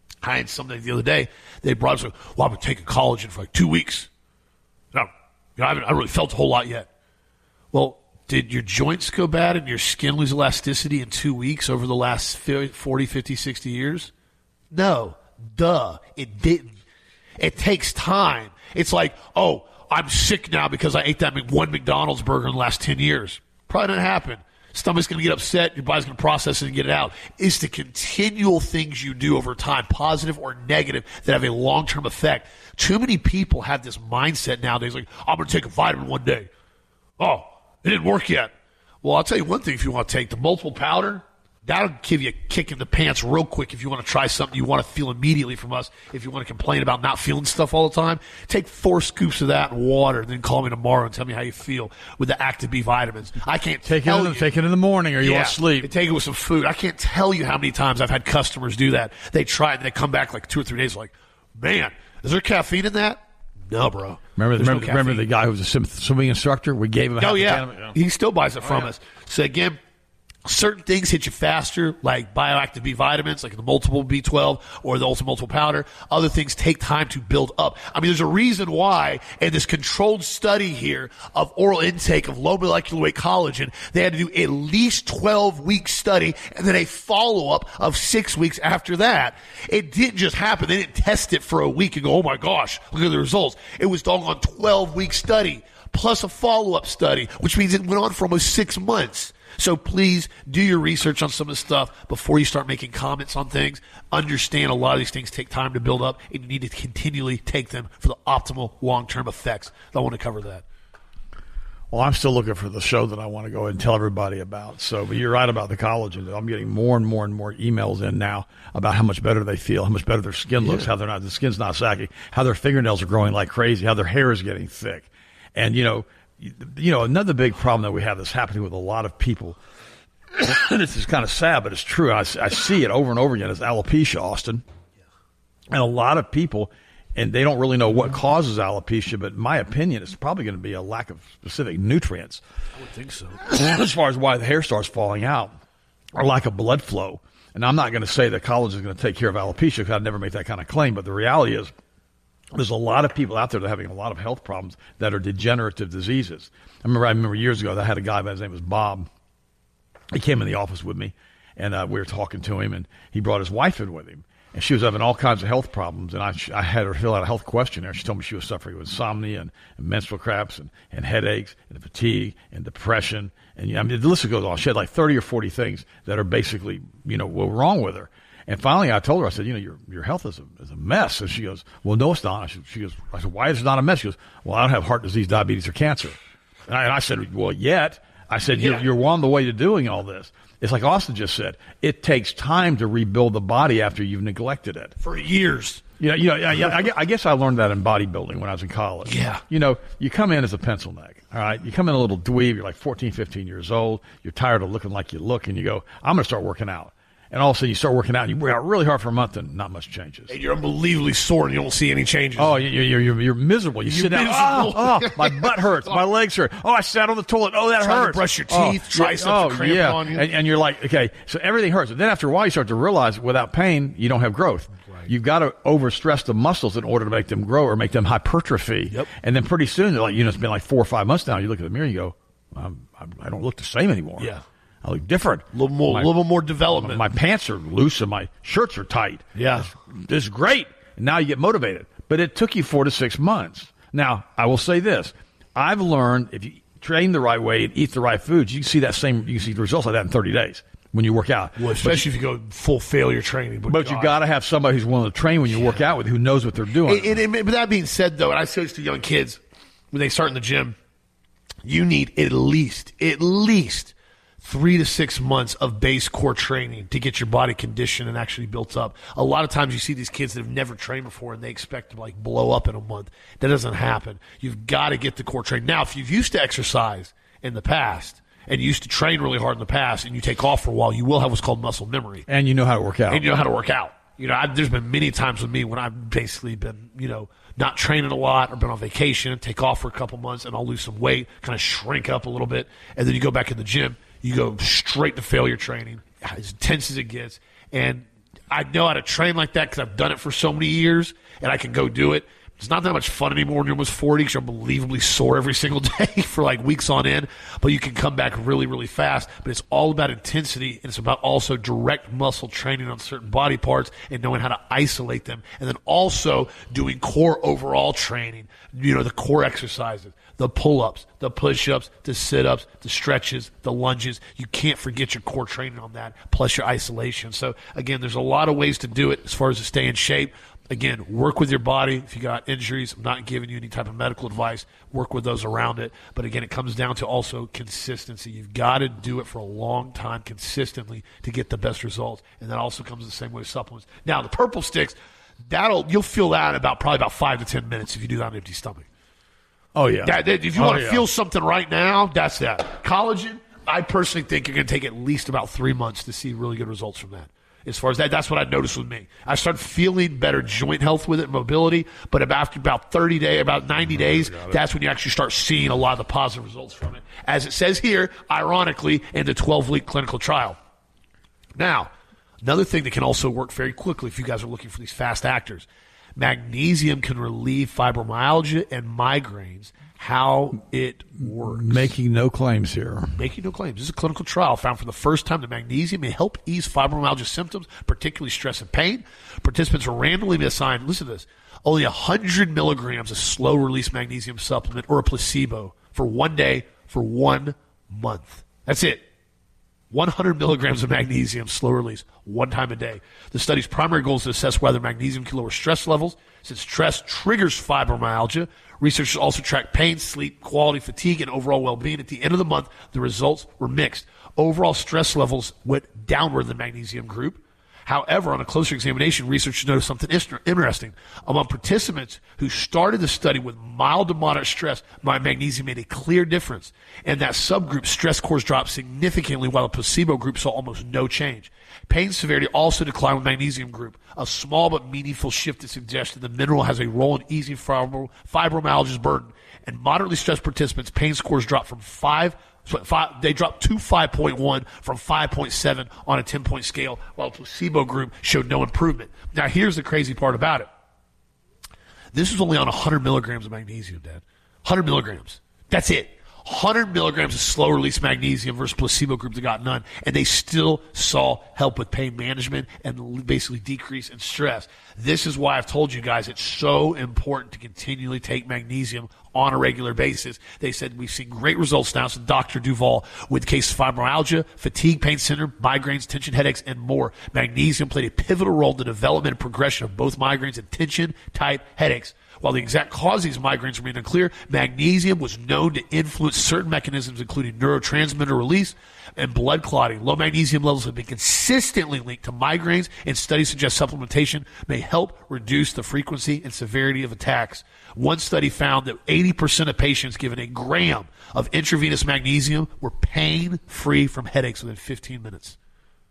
I had something the other day. They brought us, well, I've been taking collagen for like 2 weeks. No, I haven't really felt a whole lot yet. Well, did your joints go bad and your skin lose elasticity in 2 weeks over the last 40, 50, 60 years? No. Duh. It didn't. It takes time. It's like, oh, I'm sick now because I ate that one McDonald's burger in the last 10 years. Probably didn't happen. Stomach's going to get upset. Your body's going to process it and get it out. It's the continual things you do over time, positive or negative, that have a long-term effect. Too many people have this mindset nowadays, like, I'm going to take a vitamin one day. Oh, it didn't work yet. Well, I'll tell you one thing if you want to take the multiple powder. That'll give you a kick in the pants real quick if you want to try something you want to feel immediately from us. If you want to complain about not feeling stuff all the time, take 4 scoops of that in water and then call me tomorrow and tell me how you feel with the Active B vitamins. I can't take it in the morning or you want to sleep. Take it with some food. I can't tell you how many times I've had customers do that. They try it and they come back like 2 or 3 days like, man, is there caffeine in that? No, bro. Remember the guy who was a swimming instructor? We gave him a He still buys it from us. So again, certain things hit you faster, like bioactive B vitamins, like the multiple B12 or the ultra multiple powder. Other things take time to build up. I mean, there's a reason why in this controlled study here of oral intake of low molecular weight collagen, they had to do at least 12-week study and then a follow-up of 6 weeks after that. It didn't just happen. They didn't test it for a week and go, oh my gosh, look at the results. It was doggone 12-week study plus a follow-up study, which means it went on for almost 6 months. So please do your research on some of this stuff before you start making comments on things. Understand a lot of these things take time to build up, and you need to continually take them for the optimal long-term effects. I want to cover that. Well, I'm still looking for the show that I want to go ahead and tell everybody about. So, but you're right about the collagen. I'm getting more and more and more emails in now about how much better they feel, how much better their skin looks, how the skin's not saggy, how their fingernails are growing like crazy, how their hair is getting thick. And, you know, another big problem that we have that's happening with a lot of people, and this is kind of sad, but it's true. I see it over and over again, is alopecia, Austin. And a lot of people, and they don't really know what causes alopecia, but in my opinion, it's probably going to be a lack of specific nutrients. I would think so. As far as why the hair starts falling out, or lack of blood flow. And I'm not going to say that collagen is going to take care of alopecia, because I'd never make that kind of claim, but the reality is, there's a lot of people out there that are having a lot of health problems that are degenerative diseases. I remember years ago, I had a guy, his name was Bob. He came in the office with me, and we were talking to him, and he brought his wife in with him. And she was having all kinds of health problems, and I had her fill out a health questionnaire. She told me she was suffering with insomnia and menstrual cramps and headaches and fatigue and depression. And I mean, the list goes on. She had like 30 or 40 things that are basically, were wrong with her. And finally, I told her, I said, your health is a mess. And she goes, well, no, it's not. I said, why is it not a mess? She goes, well, I don't have heart disease, diabetes, or cancer. And I said, well, yet. I said, you're on the way to doing all this. It's like Austin just said. It takes time to rebuild the body after you've neglected it. For years. I guess I learned that in bodybuilding when I was in college. Yeah. You come in as a pencil neck, all right? You come in a little dweeb. You're like 14, 15 years old. You're tired of looking like you look, and you go, I'm going to start working out. And all of a sudden you start working out, and you work out really hard for a month, and not much changes. And you're unbelievably sore, and you don't see any changes. Oh, you're miserable. You sit down. Oh, my butt hurts. My legs hurt. Oh, I sat on the toilet. Oh, that Trying hurts. to brush your teeth, triceps are cramping on you. And you're like, okay, so everything hurts. And then after a while, you start to realize without pain, you don't have growth. Right. You've got to overstress the muscles in order to make them grow or make them hypertrophy. Yep. And then pretty soon, they're like, it's been like 4 or 5 months now. You look at the mirror, and you go, I don't look the same anymore. Yeah. I look different. A little more development. My pants are loose and my shirts are tight. Yeah. This is great. And now you get motivated. But it took you 4 to 6 months. Now, I will say this. I've learned if you train the right way and eat the right foods, you can see the results like that in 30 days when you work out. Well, especially if you go full failure training. But you got to have somebody who's willing to train when you work out with, who knows what they're doing. But that being said, though, and I say this to young kids when they start in the gym, you need at least 3 to 6 months of base core training to get your body conditioned and actually built up. A lot of times you see these kids that have never trained before and they expect to blow up in a month. That doesn't happen. You've got to get the core training. Now, if you've used to exercise in the past and you used to train really hard in the past and you take off for a while, you will have what's called muscle memory. And you know how to work out. There's been many times with me when I've basically been, not training a lot or been on vacation, take off for a couple months and I'll lose some weight, kind of shrink up a little bit, and then you go back in the gym. You go straight to failure training, as intense as it gets. And I know how to train like that because I've done it for so many years, and I can go do it. It's not that much fun anymore when you're almost 40 because you're unbelievably sore every single day for weeks on end. But you can come back really, really fast. But it's all about intensity, and it's about also direct muscle training on certain body parts and knowing how to isolate them. And then also doing core overall training, the core exercises. The pull-ups, the push-ups, the sit-ups, the stretches, the lunges. You can't forget your core training on that, plus your isolation. So, again, there's a lot of ways to do it as far as to stay in shape. Again, work with your body. If you got injuries, I'm not giving you any type of medical advice. Work with those around it. But, again, it comes down to also consistency. You've got to do it for a long time consistently to get the best results. And that also comes the same way with supplements. Now, the purple sticks, you'll feel that in probably about 5 to 10 minutes if you do that on an empty stomach. Oh, yeah. If you want to feel something right now, that's that. Collagen, I personally think you're going to take at least about 3 months to see really good results from that. As far as that's what I noticed with me. I started feeling better joint health with it, mobility, but after about 90 days, that's when you actually start seeing a lot of the positive results from it. As it says here, ironically, in the 12-week clinical trial. Now, another thing that can also work very quickly if you guys are looking for these fast actors, magnesium can relieve fibromyalgia and migraines. How it works. Making no claims here. Making no claims. This is a clinical trial found for the first time that magnesium may help ease fibromyalgia symptoms, particularly stress and pain. Participants were randomly assigned, listen to this, only 100 milligrams of slow-release magnesium supplement or a placebo for 1 day for 1 month. That's it. 100 milligrams of magnesium, slow release, 1 time a day. The study's primary goal is to assess whether magnesium can lower stress levels. Since stress triggers fibromyalgia, researchers also tracked pain, sleep, quality, fatigue, and overall well-being. At the end of the month, the results were mixed. Overall stress levels went downward in the magnesium group. However, on a closer examination, researchers noticed something interesting. Among participants who started the study with mild to moderate stress, magnesium made a clear difference. And that subgroup, stress scores dropped significantly, while the placebo group saw almost no change. Pain severity also declined with magnesium group, a small but meaningful shift that suggests that the mineral has a role in easing fibromyalgia's burden. And moderately stressed participants, pain scores dropped from 5. They dropped to 5.1 from 5.7 on a 10-point scale, while the placebo group showed no improvement. Now, here's the crazy part about it. This is only on 100 milligrams of magnesium, Dad. 100 milligrams. That's it. 100 milligrams of slow-release magnesium versus placebo group that got none, and they still saw help with pain management and basically decrease in stress. This is why I've told you guys it's so important to continually take magnesium on a regular basis. They said we've seen great results now. So Dr. Duvall with cases of fibromyalgia, fatigue, pain syndrome, migraines, tension headaches, and more. Magnesium played a pivotal role in the development and progression of both migraines and tension-type headaches. While the exact cause of these migraines remain unclear, magnesium was known to influence certain mechanisms, including neurotransmitter release and blood clotting. Low magnesium levels have been consistently linked to migraines, and studies suggest supplementation may help reduce the frequency and severity of attacks. One study found that 80% of patients given a gram of intravenous magnesium were pain-free from headaches within 15 minutes.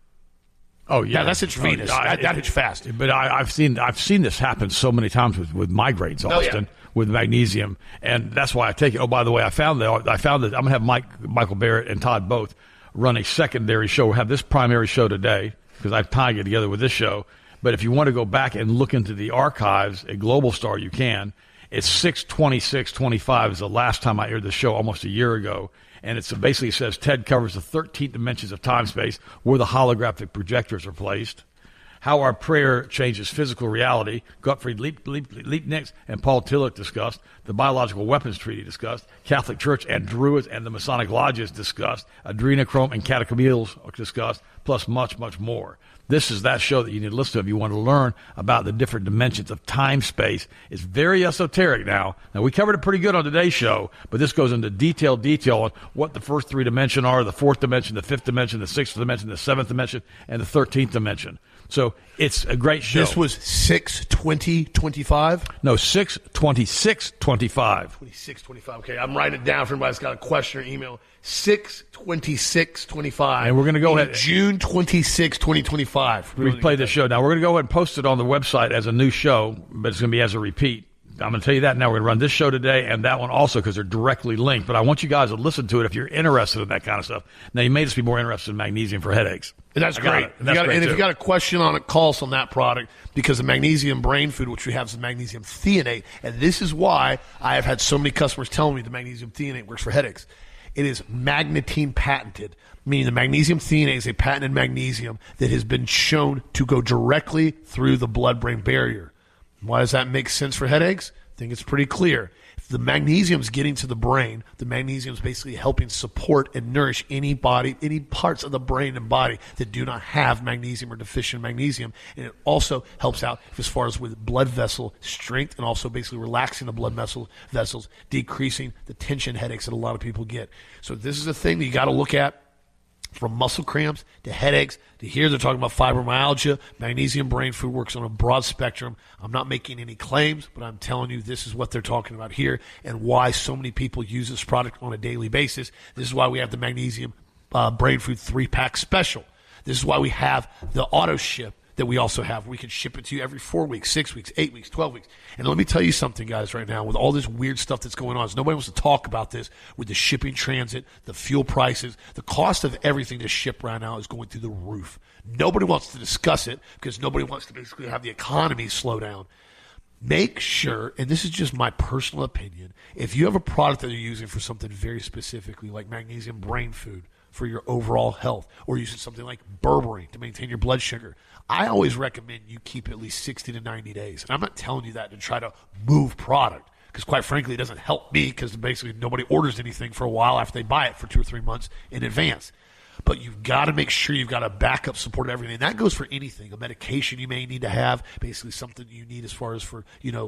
Oh yeah, that's intravenous. That hits fast. But I've seen this happen so many times with migraines, Austin, with magnesium, and that's why I take it. Oh, by the way, I found that I'm gonna have Michael Barrett and Todd both run a secondary show. We'll have this primary show today because I've tied it together with this show. But if you want to go back and look into the archives at Global Star, you can. It's 6/26/25 is the last time I aired the show, almost a year ago. And it basically says Ted covers the 13 dimensions of time-space where the holographic projectors are placed, how our prayer changes physical reality, Gottfried Leibniz and Paul Tillich discussed, the Biological Weapons Treaty discussed, Catholic Church and Druids and the Masonic Lodges discussed, adrenochrome and catechomeals discussed, plus much, much more. This is that show that you need to listen to if you want to learn about the different dimensions of time-space. It's very esoteric now. Now, we covered it pretty good on today's show, but this goes into detail on what the first three dimensions are, the fourth dimension, the fifth dimension, the sixth dimension, the seventh dimension, and the 13th dimension. So it's a great show. This was 6/20/25? No, 6/26/25. 26/25. Okay, I'm writing it down for anybody that's got a question or email. 6/26/25. And we're going to go ahead. June 26, 2025. We play this show. Now, we're going to go ahead and post it on the website as a new show, but it's going to be as a repeat. I'm going to tell you that now. We're going to run this show today and that one also because they're directly linked. But I want you guys to listen to it if you're interested in that kind of stuff. Now, you may just be more interested in magnesium for headaches. And that's great. And if you got a question on it, call us on that product because the magnesium brain food, which we have, is the magnesium threonate. And this is why I have had so many customers telling me the magnesium threonate works for headaches. It is magnetine patented, meaning the magnesium threonate is a patented magnesium that has been shown to go directly through the blood-brain barrier. Why does that make sense for headaches? I think it's pretty clear. If the magnesium is getting to the brain, the magnesium is basically helping support and nourish any parts of the brain and body that do not have magnesium or deficient magnesium. And it also helps out as far as with blood vessel strength and also basically relaxing the blood vessels, decreasing the tension headaches that a lot of people get. So this is a thing that you got to look at. From muscle cramps to headaches to here they're talking about fibromyalgia. Magnesium brain food works on a broad spectrum. I'm not making any claims, but I'm telling you this is what they're talking about here and why so many people use this product on a daily basis. This is why we have the magnesium brain food 3-pack special. This is why we have the auto ship that we also have. We can ship it to you every 4 weeks, 6 weeks, 8 weeks, 12 weeks. And let me tell you something, guys, right now, with all this weird stuff that's going on, nobody wants to talk about this with the shipping transit, the fuel prices, the cost of everything to ship right now is going through the roof. Nobody wants to discuss it because nobody wants to basically have the economy slow down. Make sure, and this is just my personal opinion, if you have a product that you're using for something very specifically, like magnesium brain food for your overall health, or using something like berberine to maintain your blood sugar, I always recommend you keep at least 60 to 90 days. And I'm not telling you that to try to move product because, quite frankly, it doesn't help me because basically nobody orders anything for a while after they buy it for 2 or 3 months in advance. But you've got to make sure you've got a backup support of everything. And that goes for anything, a medication you may need to have, basically something you need as far as for,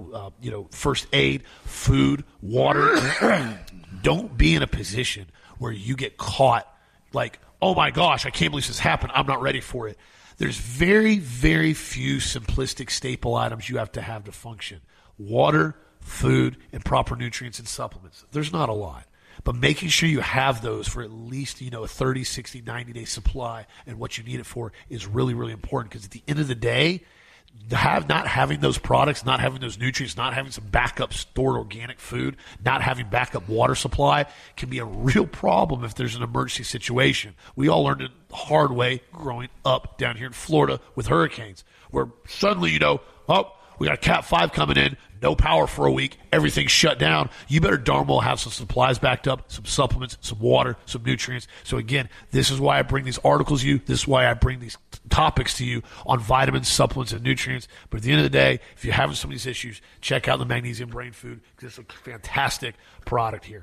first aid, food, water. Don't be in a position where you get caught like, oh my gosh, I can't believe this happened. I'm not ready for it. There's very, very few simplistic staple items you have to function. Water, food, and proper nutrients and supplements. There's not a lot. But making sure you have those for at least, a 30, 60, 90-day supply and what you need it for is really, really important because at the end of the day, not having those products, not having those nutrients, not having some backup stored organic food, not having backup water supply can be a real problem if there's an emergency situation. We all learned it the hard way growing up down here in Florida with hurricanes, where suddenly, we got a Cat 5 coming in, no power for a week, everything's shut down. You better darn well have some supplies backed up, some supplements, some water, some nutrients. So again, this is why I bring these articles to you. This is why I bring these topics to you on vitamins, supplements, and nutrients. But at the end of the day, if you're having some of these issues, check out the Magnesium Brain Food, because it's a fantastic product here.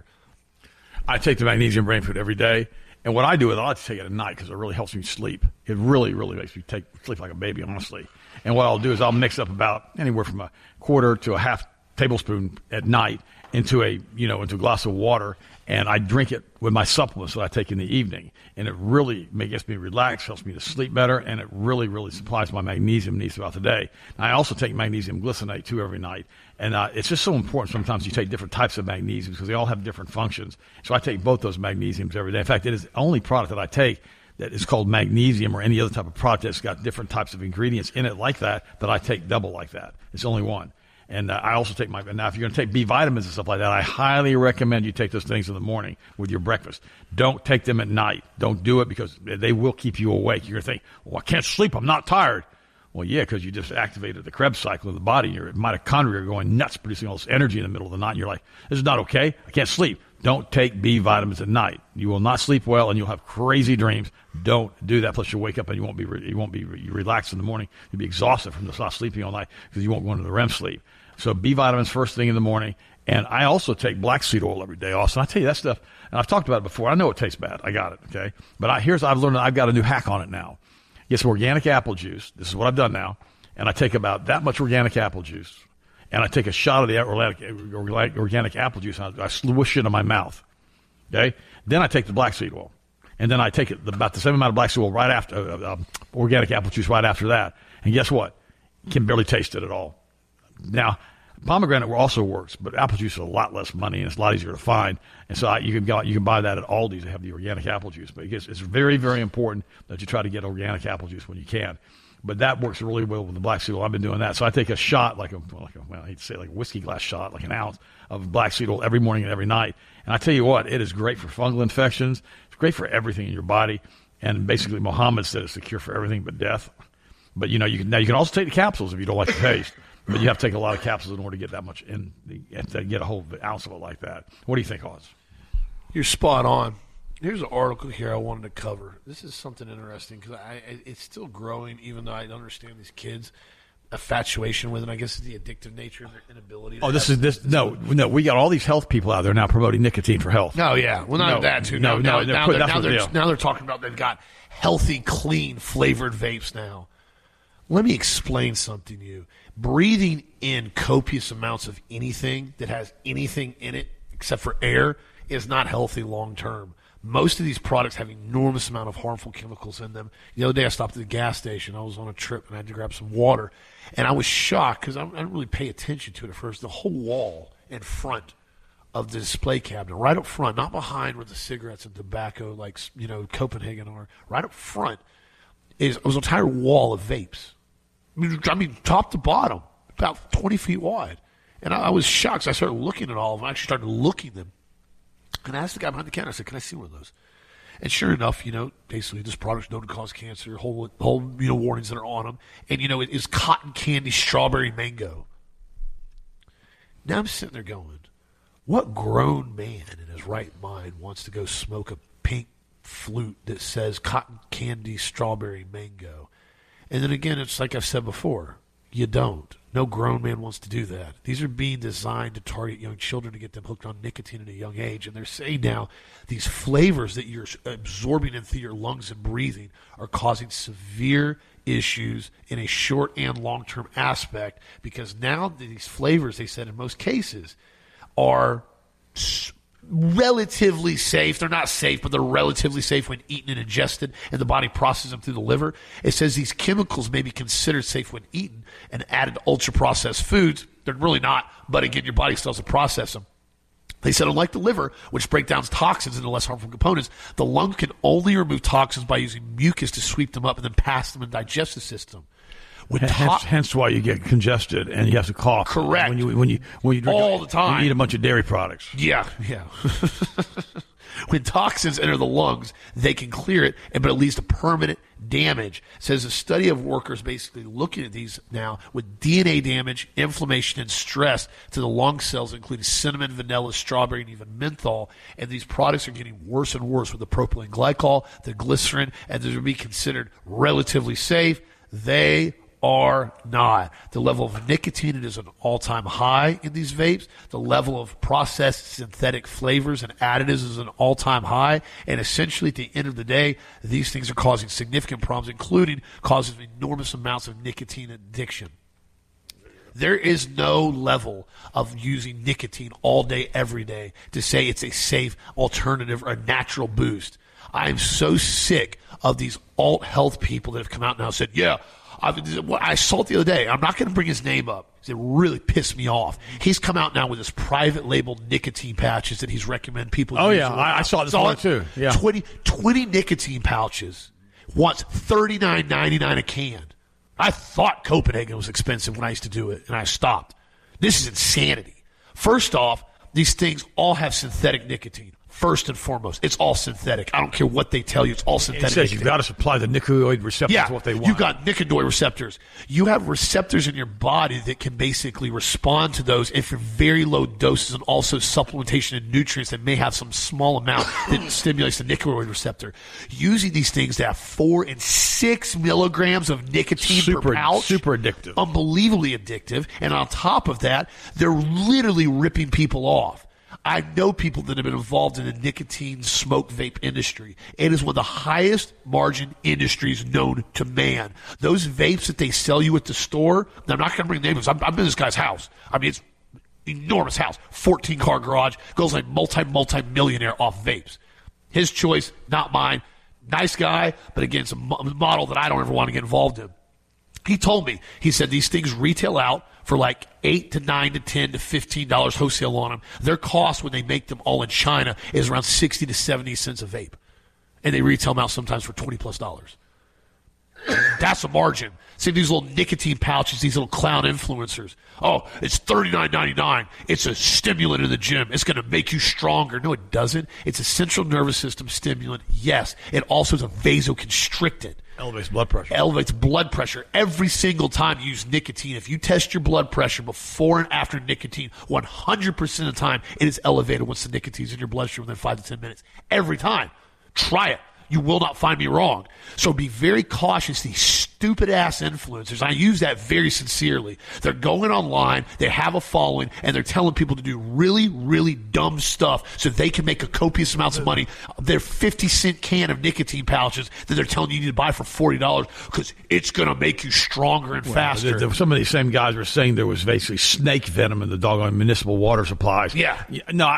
I take the Magnesium Brain Food every day. And what I do is I like to take it at night because it really helps me sleep. It really, really makes me sleep like a baby, honestly. And what I'll do is I'll mix up about anywhere from a quarter to a half tablespoon at night into a glass of water, and I drink it with my supplements that I take in the evening. And it really gets me relaxed, helps me to sleep better, and it really, really supplies my magnesium needs throughout the day. And I also take magnesium glycinate, too, every night. And it's just so important sometimes you take different types of magnesiums because they all have different functions. So I take both those magnesiums every day. In fact, it is the only product that I take that is called magnesium or any other type of product that's got different types of ingredients in it like that I take double like that. It's only one. And I also take now if you're going to take B vitamins and stuff like that, I highly recommend you take those things in the morning with your breakfast. Don't take them at night. Don't do it because they will keep you awake. You're going to think, well, I can't sleep. I'm not tired. Well, yeah, because you just activated the Krebs cycle of the body. Your mitochondria are going nuts, producing all this energy in the middle of the night. And you're like, this is not okay. I can't sleep. Don't take B vitamins at night. You will not sleep well, and you'll have crazy dreams. Don't do that. Plus, you'll wake up and you won't be relaxed in the morning. You'll be exhausted from not sleeping all night because you won't go into the REM sleep. So B vitamins first thing in the morning. And I also take black seed oil every day, Austin. I tell you that stuff, and I've talked about it before. I know it tastes bad. I got it, okay? But I've learned that I've got a new hack on it now. Get some organic apple juice. This is what I've done now. And I take about that much organic apple juice, and I take a shot of the organic apple juice, and I swoosh it in my mouth, okay? Then I take the black seed oil, and then I take about the same amount of black seed oil right after organic apple juice right after that. And guess what? You can barely taste it at all. Now, pomegranate also works, but apple juice is a lot less money, and it's a lot easier to find. And so you can buy that at Aldi's. They have the organic apple juice. But it's very, very important that you try to get organic apple juice when you can. But that works really well with the black seed oil. I've been doing that. So I take a shot, I hate to say like a whiskey glass shot, like an ounce of black seed oil every morning and every night. And I tell you what, it is great for fungal infections. It's great for everything in your body. And basically, Muhammad said it's the cure for everything but death. But you can also take the capsules if you don't like the taste. But you have to take a lot of capsules in order to get that much to get a whole ounce of it like that. What do you think, Oz? You're spot on. Here's an article here I wanted to cover. This is something interesting because it's still growing, even though I understand these kids' infatuation with it. I guess it's the addictive nature of their inability. No. We got all these health people out there now promoting nicotine for health. Oh yeah, well not that too. Now they're talking about they've got healthy, clean, flavored vapes now. Let me explain something to you. Breathing in copious amounts of anything that has anything in it except for air is not healthy long term. Most of these products have enormous amount of harmful chemicals in them. The other day I stopped at the gas station. I was on a trip and I had to grab some water. And I was shocked because I didn't really pay attention to it at first. The whole wall in front of the display cabinet, right up front, not behind where the cigarettes and tobacco like Copenhagen are, right up front, was an entire wall of vapes. I mean, top to bottom, about 20 feet wide. And I was shocked. So I started looking at all of them. I actually started looking at them. And I asked the guy behind the counter, I said, can I see one of those? And sure enough, basically this product's known to cause cancer, whole warnings that are on them. And, it is cotton candy, strawberry, mango. Now I'm sitting there going, what grown man in his right mind wants to go smoke a pink flute that says cotton candy, strawberry, mango? And then again, it's like I've said before, you don't. No grown man wants to do that. These are being designed to target young children to get them hooked on nicotine at a young age. And they're saying now these flavors that you're absorbing into your lungs and breathing are causing severe issues in a short and long-term aspect because now these flavors, they said in most cases, are relatively safe. They're not safe, but they're relatively safe when eaten and ingested, and the body processes them through the liver. It says these chemicals may be considered safe when eaten and added to ultra-processed foods. They're really not, but again, your body still has to process them. They said, unlike the liver, which breaks down toxins into less harmful components, the lung can only remove toxins by using mucus to sweep them up and then pass them in the digestive system. Hence why you get congested and you have to cough. Correct. When you drink all the time. When you eat a bunch of dairy products. Yeah. When toxins enter the lungs, they can clear it, but it leads to permanent damage. It says a study of workers basically looking at these now with DNA damage, inflammation, and stress to the lung cells, including cinnamon, vanilla, strawberry, and even menthol. And these products are getting worse and worse with the propylene glycol, the glycerin, and they're to be considered relatively safe. They are not. The level of nicotine is an all-time high in these vapes. The level of processed synthetic flavors and additives is an all-time high. And essentially, at the end of the day, these things are causing significant problems, including causing enormous amounts of nicotine addiction. There is no level of using nicotine all day, every day to say it's a safe alternative or a natural boost. I am so sick of these alt health people that have come out now and said, yeah, I saw it the other day. I'm not going to bring his name up. It really pissed me off. He's come out now with his private label nicotine patches that he's recommended people use. Oh, yeah. I saw this one, too. Yeah. 20 nicotine pouches. Wants $39.99 a can. I thought Copenhagen was expensive when I used to do it, and I stopped. This is insanity. First off, these things all have synthetic nicotine. First and foremost, it's all synthetic. I don't care what they tell you. It's all synthetic. It says you've got to supply the nicotinoid receptors to what they want. You've got nicotinoid receptors. You have receptors in your body that can basically respond to those if you're very low doses, and also supplementation and nutrients that may have some small amount that stimulates the nicotinoid receptor. Using these things that have 4 and 6 milligrams of nicotine per pouch. Super addictive. Unbelievably addictive. And on top of that, they're literally ripping people off. I know people that have been involved in the nicotine smoke vape industry. It is one of the highest margin industries known to man. Those vapes that they sell you at the store, I'm not going to bring names. I've been in this guy's house. I mean, it's enormous house, 14-car garage, goes like multi-millionaire off vapes. His choice, not mine. Nice guy, but again, it's a model that I don't ever want to get involved in. He told me, he said these things retail out for like $8 to $9 to $10 to $15 wholesale on them. Their cost when they make them all in China is around 60 to 70 cents a vape. And they retail them out sometimes for $20+. That's a margin. See these little nicotine pouches, these little clown influencers. Oh, it's $39.99. It's a stimulant in the gym. It's going to make you stronger. No, it doesn't. It's a central nervous system stimulant. Yes. It also is a vasoconstrictant. Elevates blood pressure. Elevates blood pressure. Every single time you use nicotine, if you test your blood pressure before and after nicotine, 100% of the time it is elevated once the nicotine's in your bloodstream within 5 to 10 minutes. Every time. Try it. You will not find me wrong. So be very cautious. These stupid-ass influencers, I use that very sincerely. They're going online, they have a following, and they're telling people to do really, really dumb stuff so they can make a copious amounts of money. Their 50-cent can of nicotine pouches that they're telling you need to buy for $40 because it's going to make you stronger and faster. Some of these same guys were saying there was basically snake venom in the doggone municipal water supplies. Yeah. No,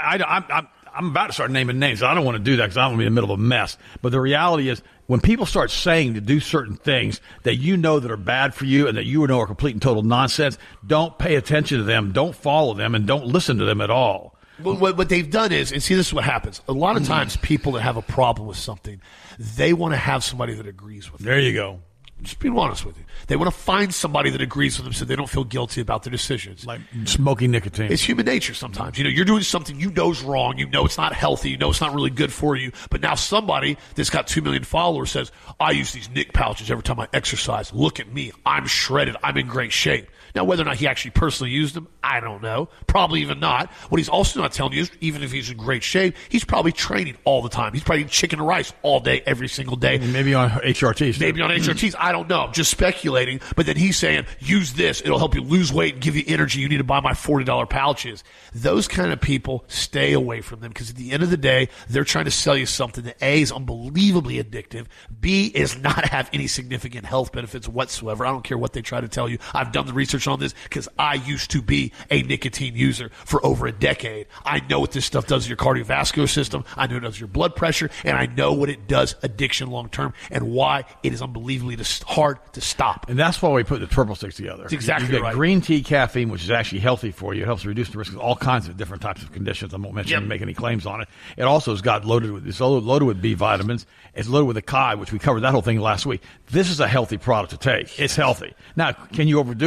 I'm about to start naming names. I don't want to do that because I don't want to be in the middle of a mess. But the reality is, when people start saying to do certain things that you know that are bad for you and that you know are complete and total nonsense, don't pay attention to them, don't follow them, and don't listen to them at all. Well, what they've done is, and see, this is what happens. A lot of times people that have a problem with something, they want to have somebody that agrees with them. There you go. Just being honest with you. They want to find somebody that agrees with them so they don't feel guilty about their decisions. Like smoking nicotine. It's human nature sometimes. You know, you're doing something you know is wrong. You know it's not healthy. You know it's not really good for you. But now somebody that's got 2 million followers says, I use these Nick pouches every time I exercise. Look at me. I'm shredded. I'm in great shape. Now, whether or not he actually personally used them, I don't know. Probably even not. What he's also not telling you is, even if he's in great shape, he's probably training all the time. He's probably eating chicken and rice all day, every single day. Maybe on HRTs. Maybe on HRTs. I don't know. I'm just speculating. But then he's saying, use this. It'll help you lose weight and give you energy. You need to buy my $40 pouches. Those kind of people, stay away from them because at the end of the day, they're trying to sell you something that A, is unbelievably addictive, B, is not have any significant health benefits whatsoever. I don't care what they try to tell you. I've done the research on this because I used to be a nicotine user for over a decade. I know what this stuff does to your cardiovascular system. I know it does to your blood pressure, and I know what it does addiction long term and why it is unbelievably hard to stop. And that's why we put the triple six together. That's exactly you get right. Green tea caffeine, which is actually healthy for you. It helps reduce the risk of all kinds of different types of conditions. I won't mention make any claims on it. It also has got loaded with B vitamins. It's loaded with acai, which we covered that whole thing last week. This is a healthy product to take. It's healthy. Now, can you overdo it? Yeah, you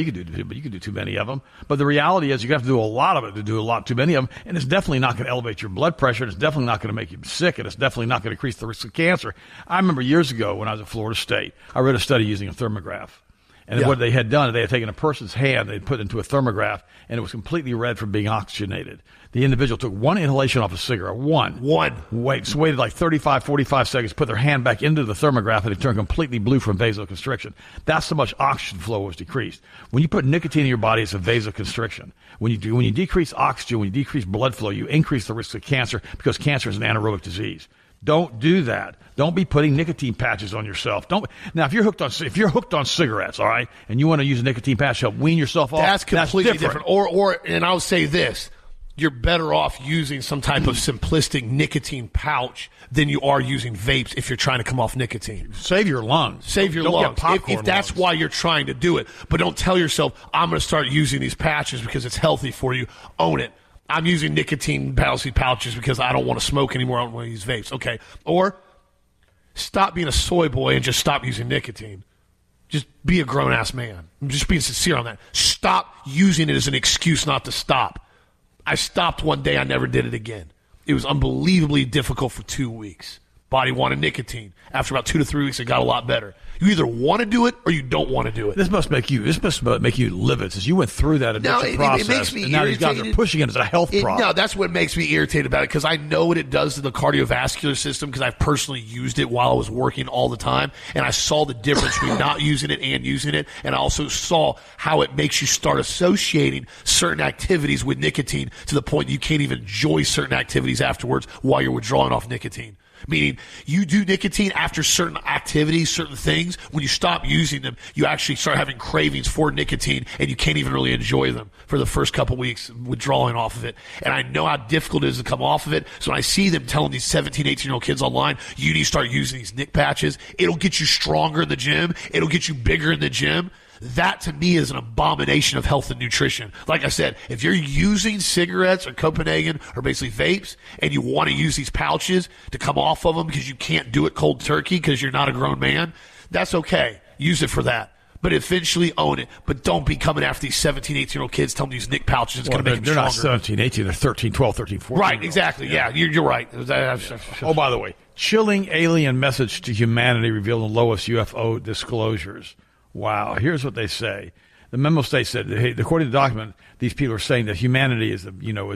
you can do, but you can do too many of them. But the reality is you have to do a lot of it to do a lot too many of them, and it's definitely not going to elevate your blood pressure, and it's definitely not going to make you sick, and it's definitely not going to increase the risk of cancer. I remember years ago when I was at Florida State, I read a study using a thermograph. And what they had done, they had taken a person's hand, they'd put it into a thermograph, and it was completely red from being oxygenated. The individual took one inhalation off a cigarette, waited like 35, 45 seconds, put their hand back into the thermograph, and it turned completely blue from vasoconstriction. That's how much oxygen flow was decreased. When you put nicotine in your body, it's a vasoconstriction. When you decrease oxygen, when you decrease blood flow, you increase the risk of cancer because cancer is an anaerobic disease. Don't do that. Don't be putting nicotine patches on yourself. Now, if you're hooked on cigarettes, all right, and you want to use a nicotine patch to help wean yourself off, that's completely different. And I'll say this: you're better off using some type of simplistic nicotine pouch than you are using vapes if you're trying to come off nicotine. Save your lungs. Don't get popcorn if that's lungs. why you're trying to do it. But don't tell yourself, I'm going to start using these patches because it's healthy for you. Own it. I'm using nicotine pouches because I don't want to smoke anymore. I don't want to use vapes. Okay. Or stop being a soy boy and just stop using nicotine. Just be a grown-ass man. I'm just being sincere on that. Stop using it as an excuse not to stop. I stopped one day. I never did it again. It was unbelievably difficult for 2 weeks. Body wanted nicotine. After about 2 to 3 weeks, it got a lot better. You either want to do it or you don't want to do it. This must make you livid, since you went through that addiction process. It makes me and now these guys are pushing it as a health problem. No, that's what makes me irritated about it, because I know what it does to the cardiovascular system, because I've personally used it while I was working all the time, and I saw the difference between not using it and using it, and I also saw how it makes you start associating certain activities with nicotine to the point you can't even enjoy certain activities afterwards while you're withdrawing off nicotine. Meaning you do nicotine after certain activities, certain things. When you stop using them, you actually start having cravings for nicotine, and you can't even really enjoy them for the first couple weeks withdrawing off of it. And I know how difficult it is to come off of it. So when I see them telling these 17, 18-year-old kids online, you need to start using these nic patches. It'll get you stronger in the gym. It'll get you bigger in the gym. That, to me, is an abomination of health and nutrition. Like I said, if you're using cigarettes or Copenhagen or basically vapes, and you want to use these pouches to come off of them because you can't do it cold turkey because you're not a grown man, that's okay. Use it for that. But eventually own it. But don't be coming after these 17, 18-year-old kids telling these nic pouches it's going to make them stronger. They're not 17, 18. They're 13, 12, 13, 14. Right, exactly. Yeah, you're right. Oh, by the way, chilling alien message to humanity revealed in lowest UFO disclosures. Wow, here's what they say. The memo states that, according to the document, these people are saying that humanity is a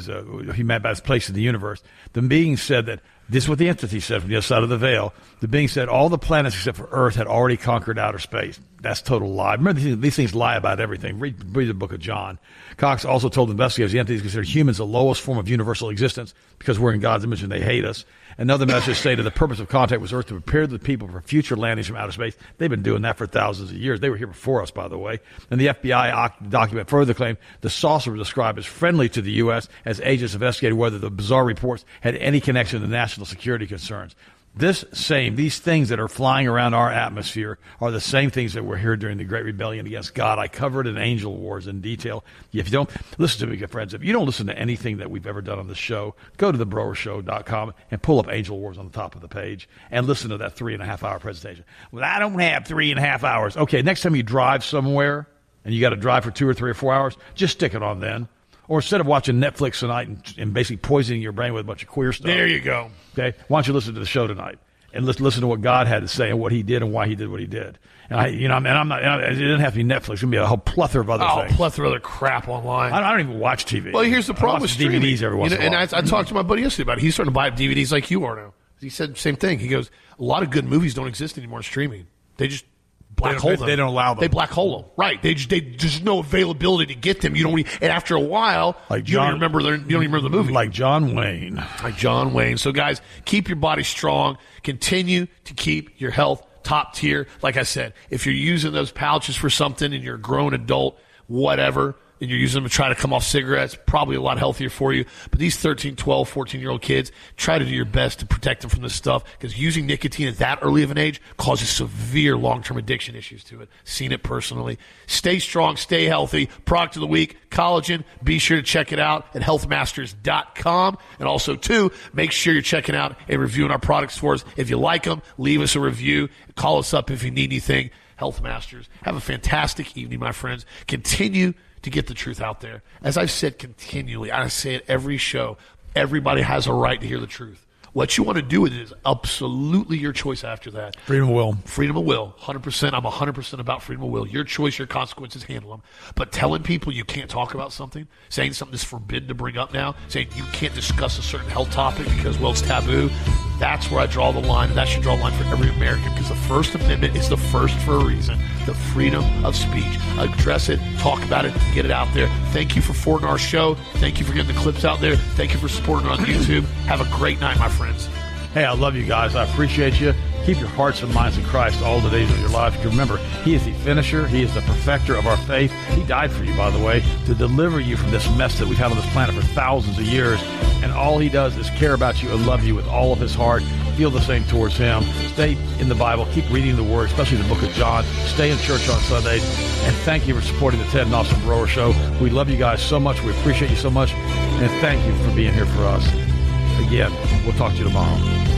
human's place in the universe. The being said that, this is what the entity said from the other side of the veil. The being said all the planets except for Earth had already conquered outer space. That's total lie. Remember, these things lie about everything. Read the book of John. Cox also told investigators the entities consider humans the lowest form of universal existence because we're in God's image and they hate us. Another message stated the purpose of contact was Earth to prepare the people for future landings from outer space. They've been doing that for thousands of years. They were here before us, by the way. And the FBI document further claimed the saucer was described as friendly to the U.S. as agents investigated whether the bizarre reports had any connection to national security concerns. These things that are flying around our atmosphere are the same things that were here during the Great Rebellion against God. I covered in Angel Wars in detail. If you don't listen to me, good friends, if you don't listen to anything that we've ever done on the show, go to thebrowershow.com and pull up Angel Wars on the top of the page and listen to that 3.5-hour presentation. Well, I don't have 3.5 hours. Okay, next time you drive somewhere and you got to drive for 2 or 3 or 4 hours, just stick it on then. Or instead of watching Netflix tonight and basically poisoning your brain with a bunch of queer stuff. There you go. Okay? Why don't you listen to the show tonight and listen to what God had to say and what He did and why He did what He did. And it didn't have to be Netflix. It's going to be a whole plethora of other things. A plethora of other crap online. I don't even watch TV. Well, here's the problem with streaming. DVDs every once in a while. And I talked to my buddy yesterday about it. He's starting to buy DVDs like you are now. He said the same thing. He goes, a lot of good movies don't exist anymore in streaming. They just black hole them. They don't allow them. They black hole them. Right. There's no availability to get them. And after a while, you don't even remember the movie. Like John Wayne. So guys, keep your body strong. Continue to keep your health top tier. Like I said, if you're using those pouches for something and you're a grown adult, whatever, and you're using them to try to come off cigarettes, probably a lot healthier for you. But these 13, 12, 14-year-old kids, try to do your best to protect them from this stuff, because using nicotine at that early of an age causes severe long-term addiction issues to it. Seen it personally. Stay strong, stay healthy. Product of the week, collagen. Be sure to check it out at healthmasters.com. And also, too, make sure you're checking out and reviewing our products for us. If you like them, leave us a review. Call us up if you need anything. Health Masters. Have a fantastic evening, my friends. Continue to get the truth out there. As I've said continually, I say it every show, everybody has a right to hear the truth. What you want to do with it is absolutely your choice after that. Freedom of will. Freedom of will. 100%. I'm 100% about freedom of will. Your choice, your consequences, handle them. But telling people you can't talk about something, saying something is forbidden to bring up now, saying you can't discuss a certain health topic because, well, it's taboo, that's where I draw the line. And that should draw a line for every American, because the First Amendment is the first for a reason. The freedom of speech. Address it, talk about it, get it out there. Thank you for forwarding our show. Thank you for getting the clips out there. Thank you for supporting it on YouTube. Have a great night, my friends. Hey, I love you guys. I appreciate you. Keep your hearts and minds in Christ all the days of your life. Remember, He is the finisher. He is the perfecter of our faith. He died for you, by the way, to deliver you from this mess that we've had on this planet for thousands of years. And all He does is care about you and love you with all of His heart. Feel the same towards Him. Stay in the Bible. Keep reading the Word, especially the book of John. Stay in church on Sundays. And thank you for supporting the Ted and Austin Broer Show. We love you guys so much. We appreciate you so much. And thank you for being here for us. Again, we'll talk to you tomorrow.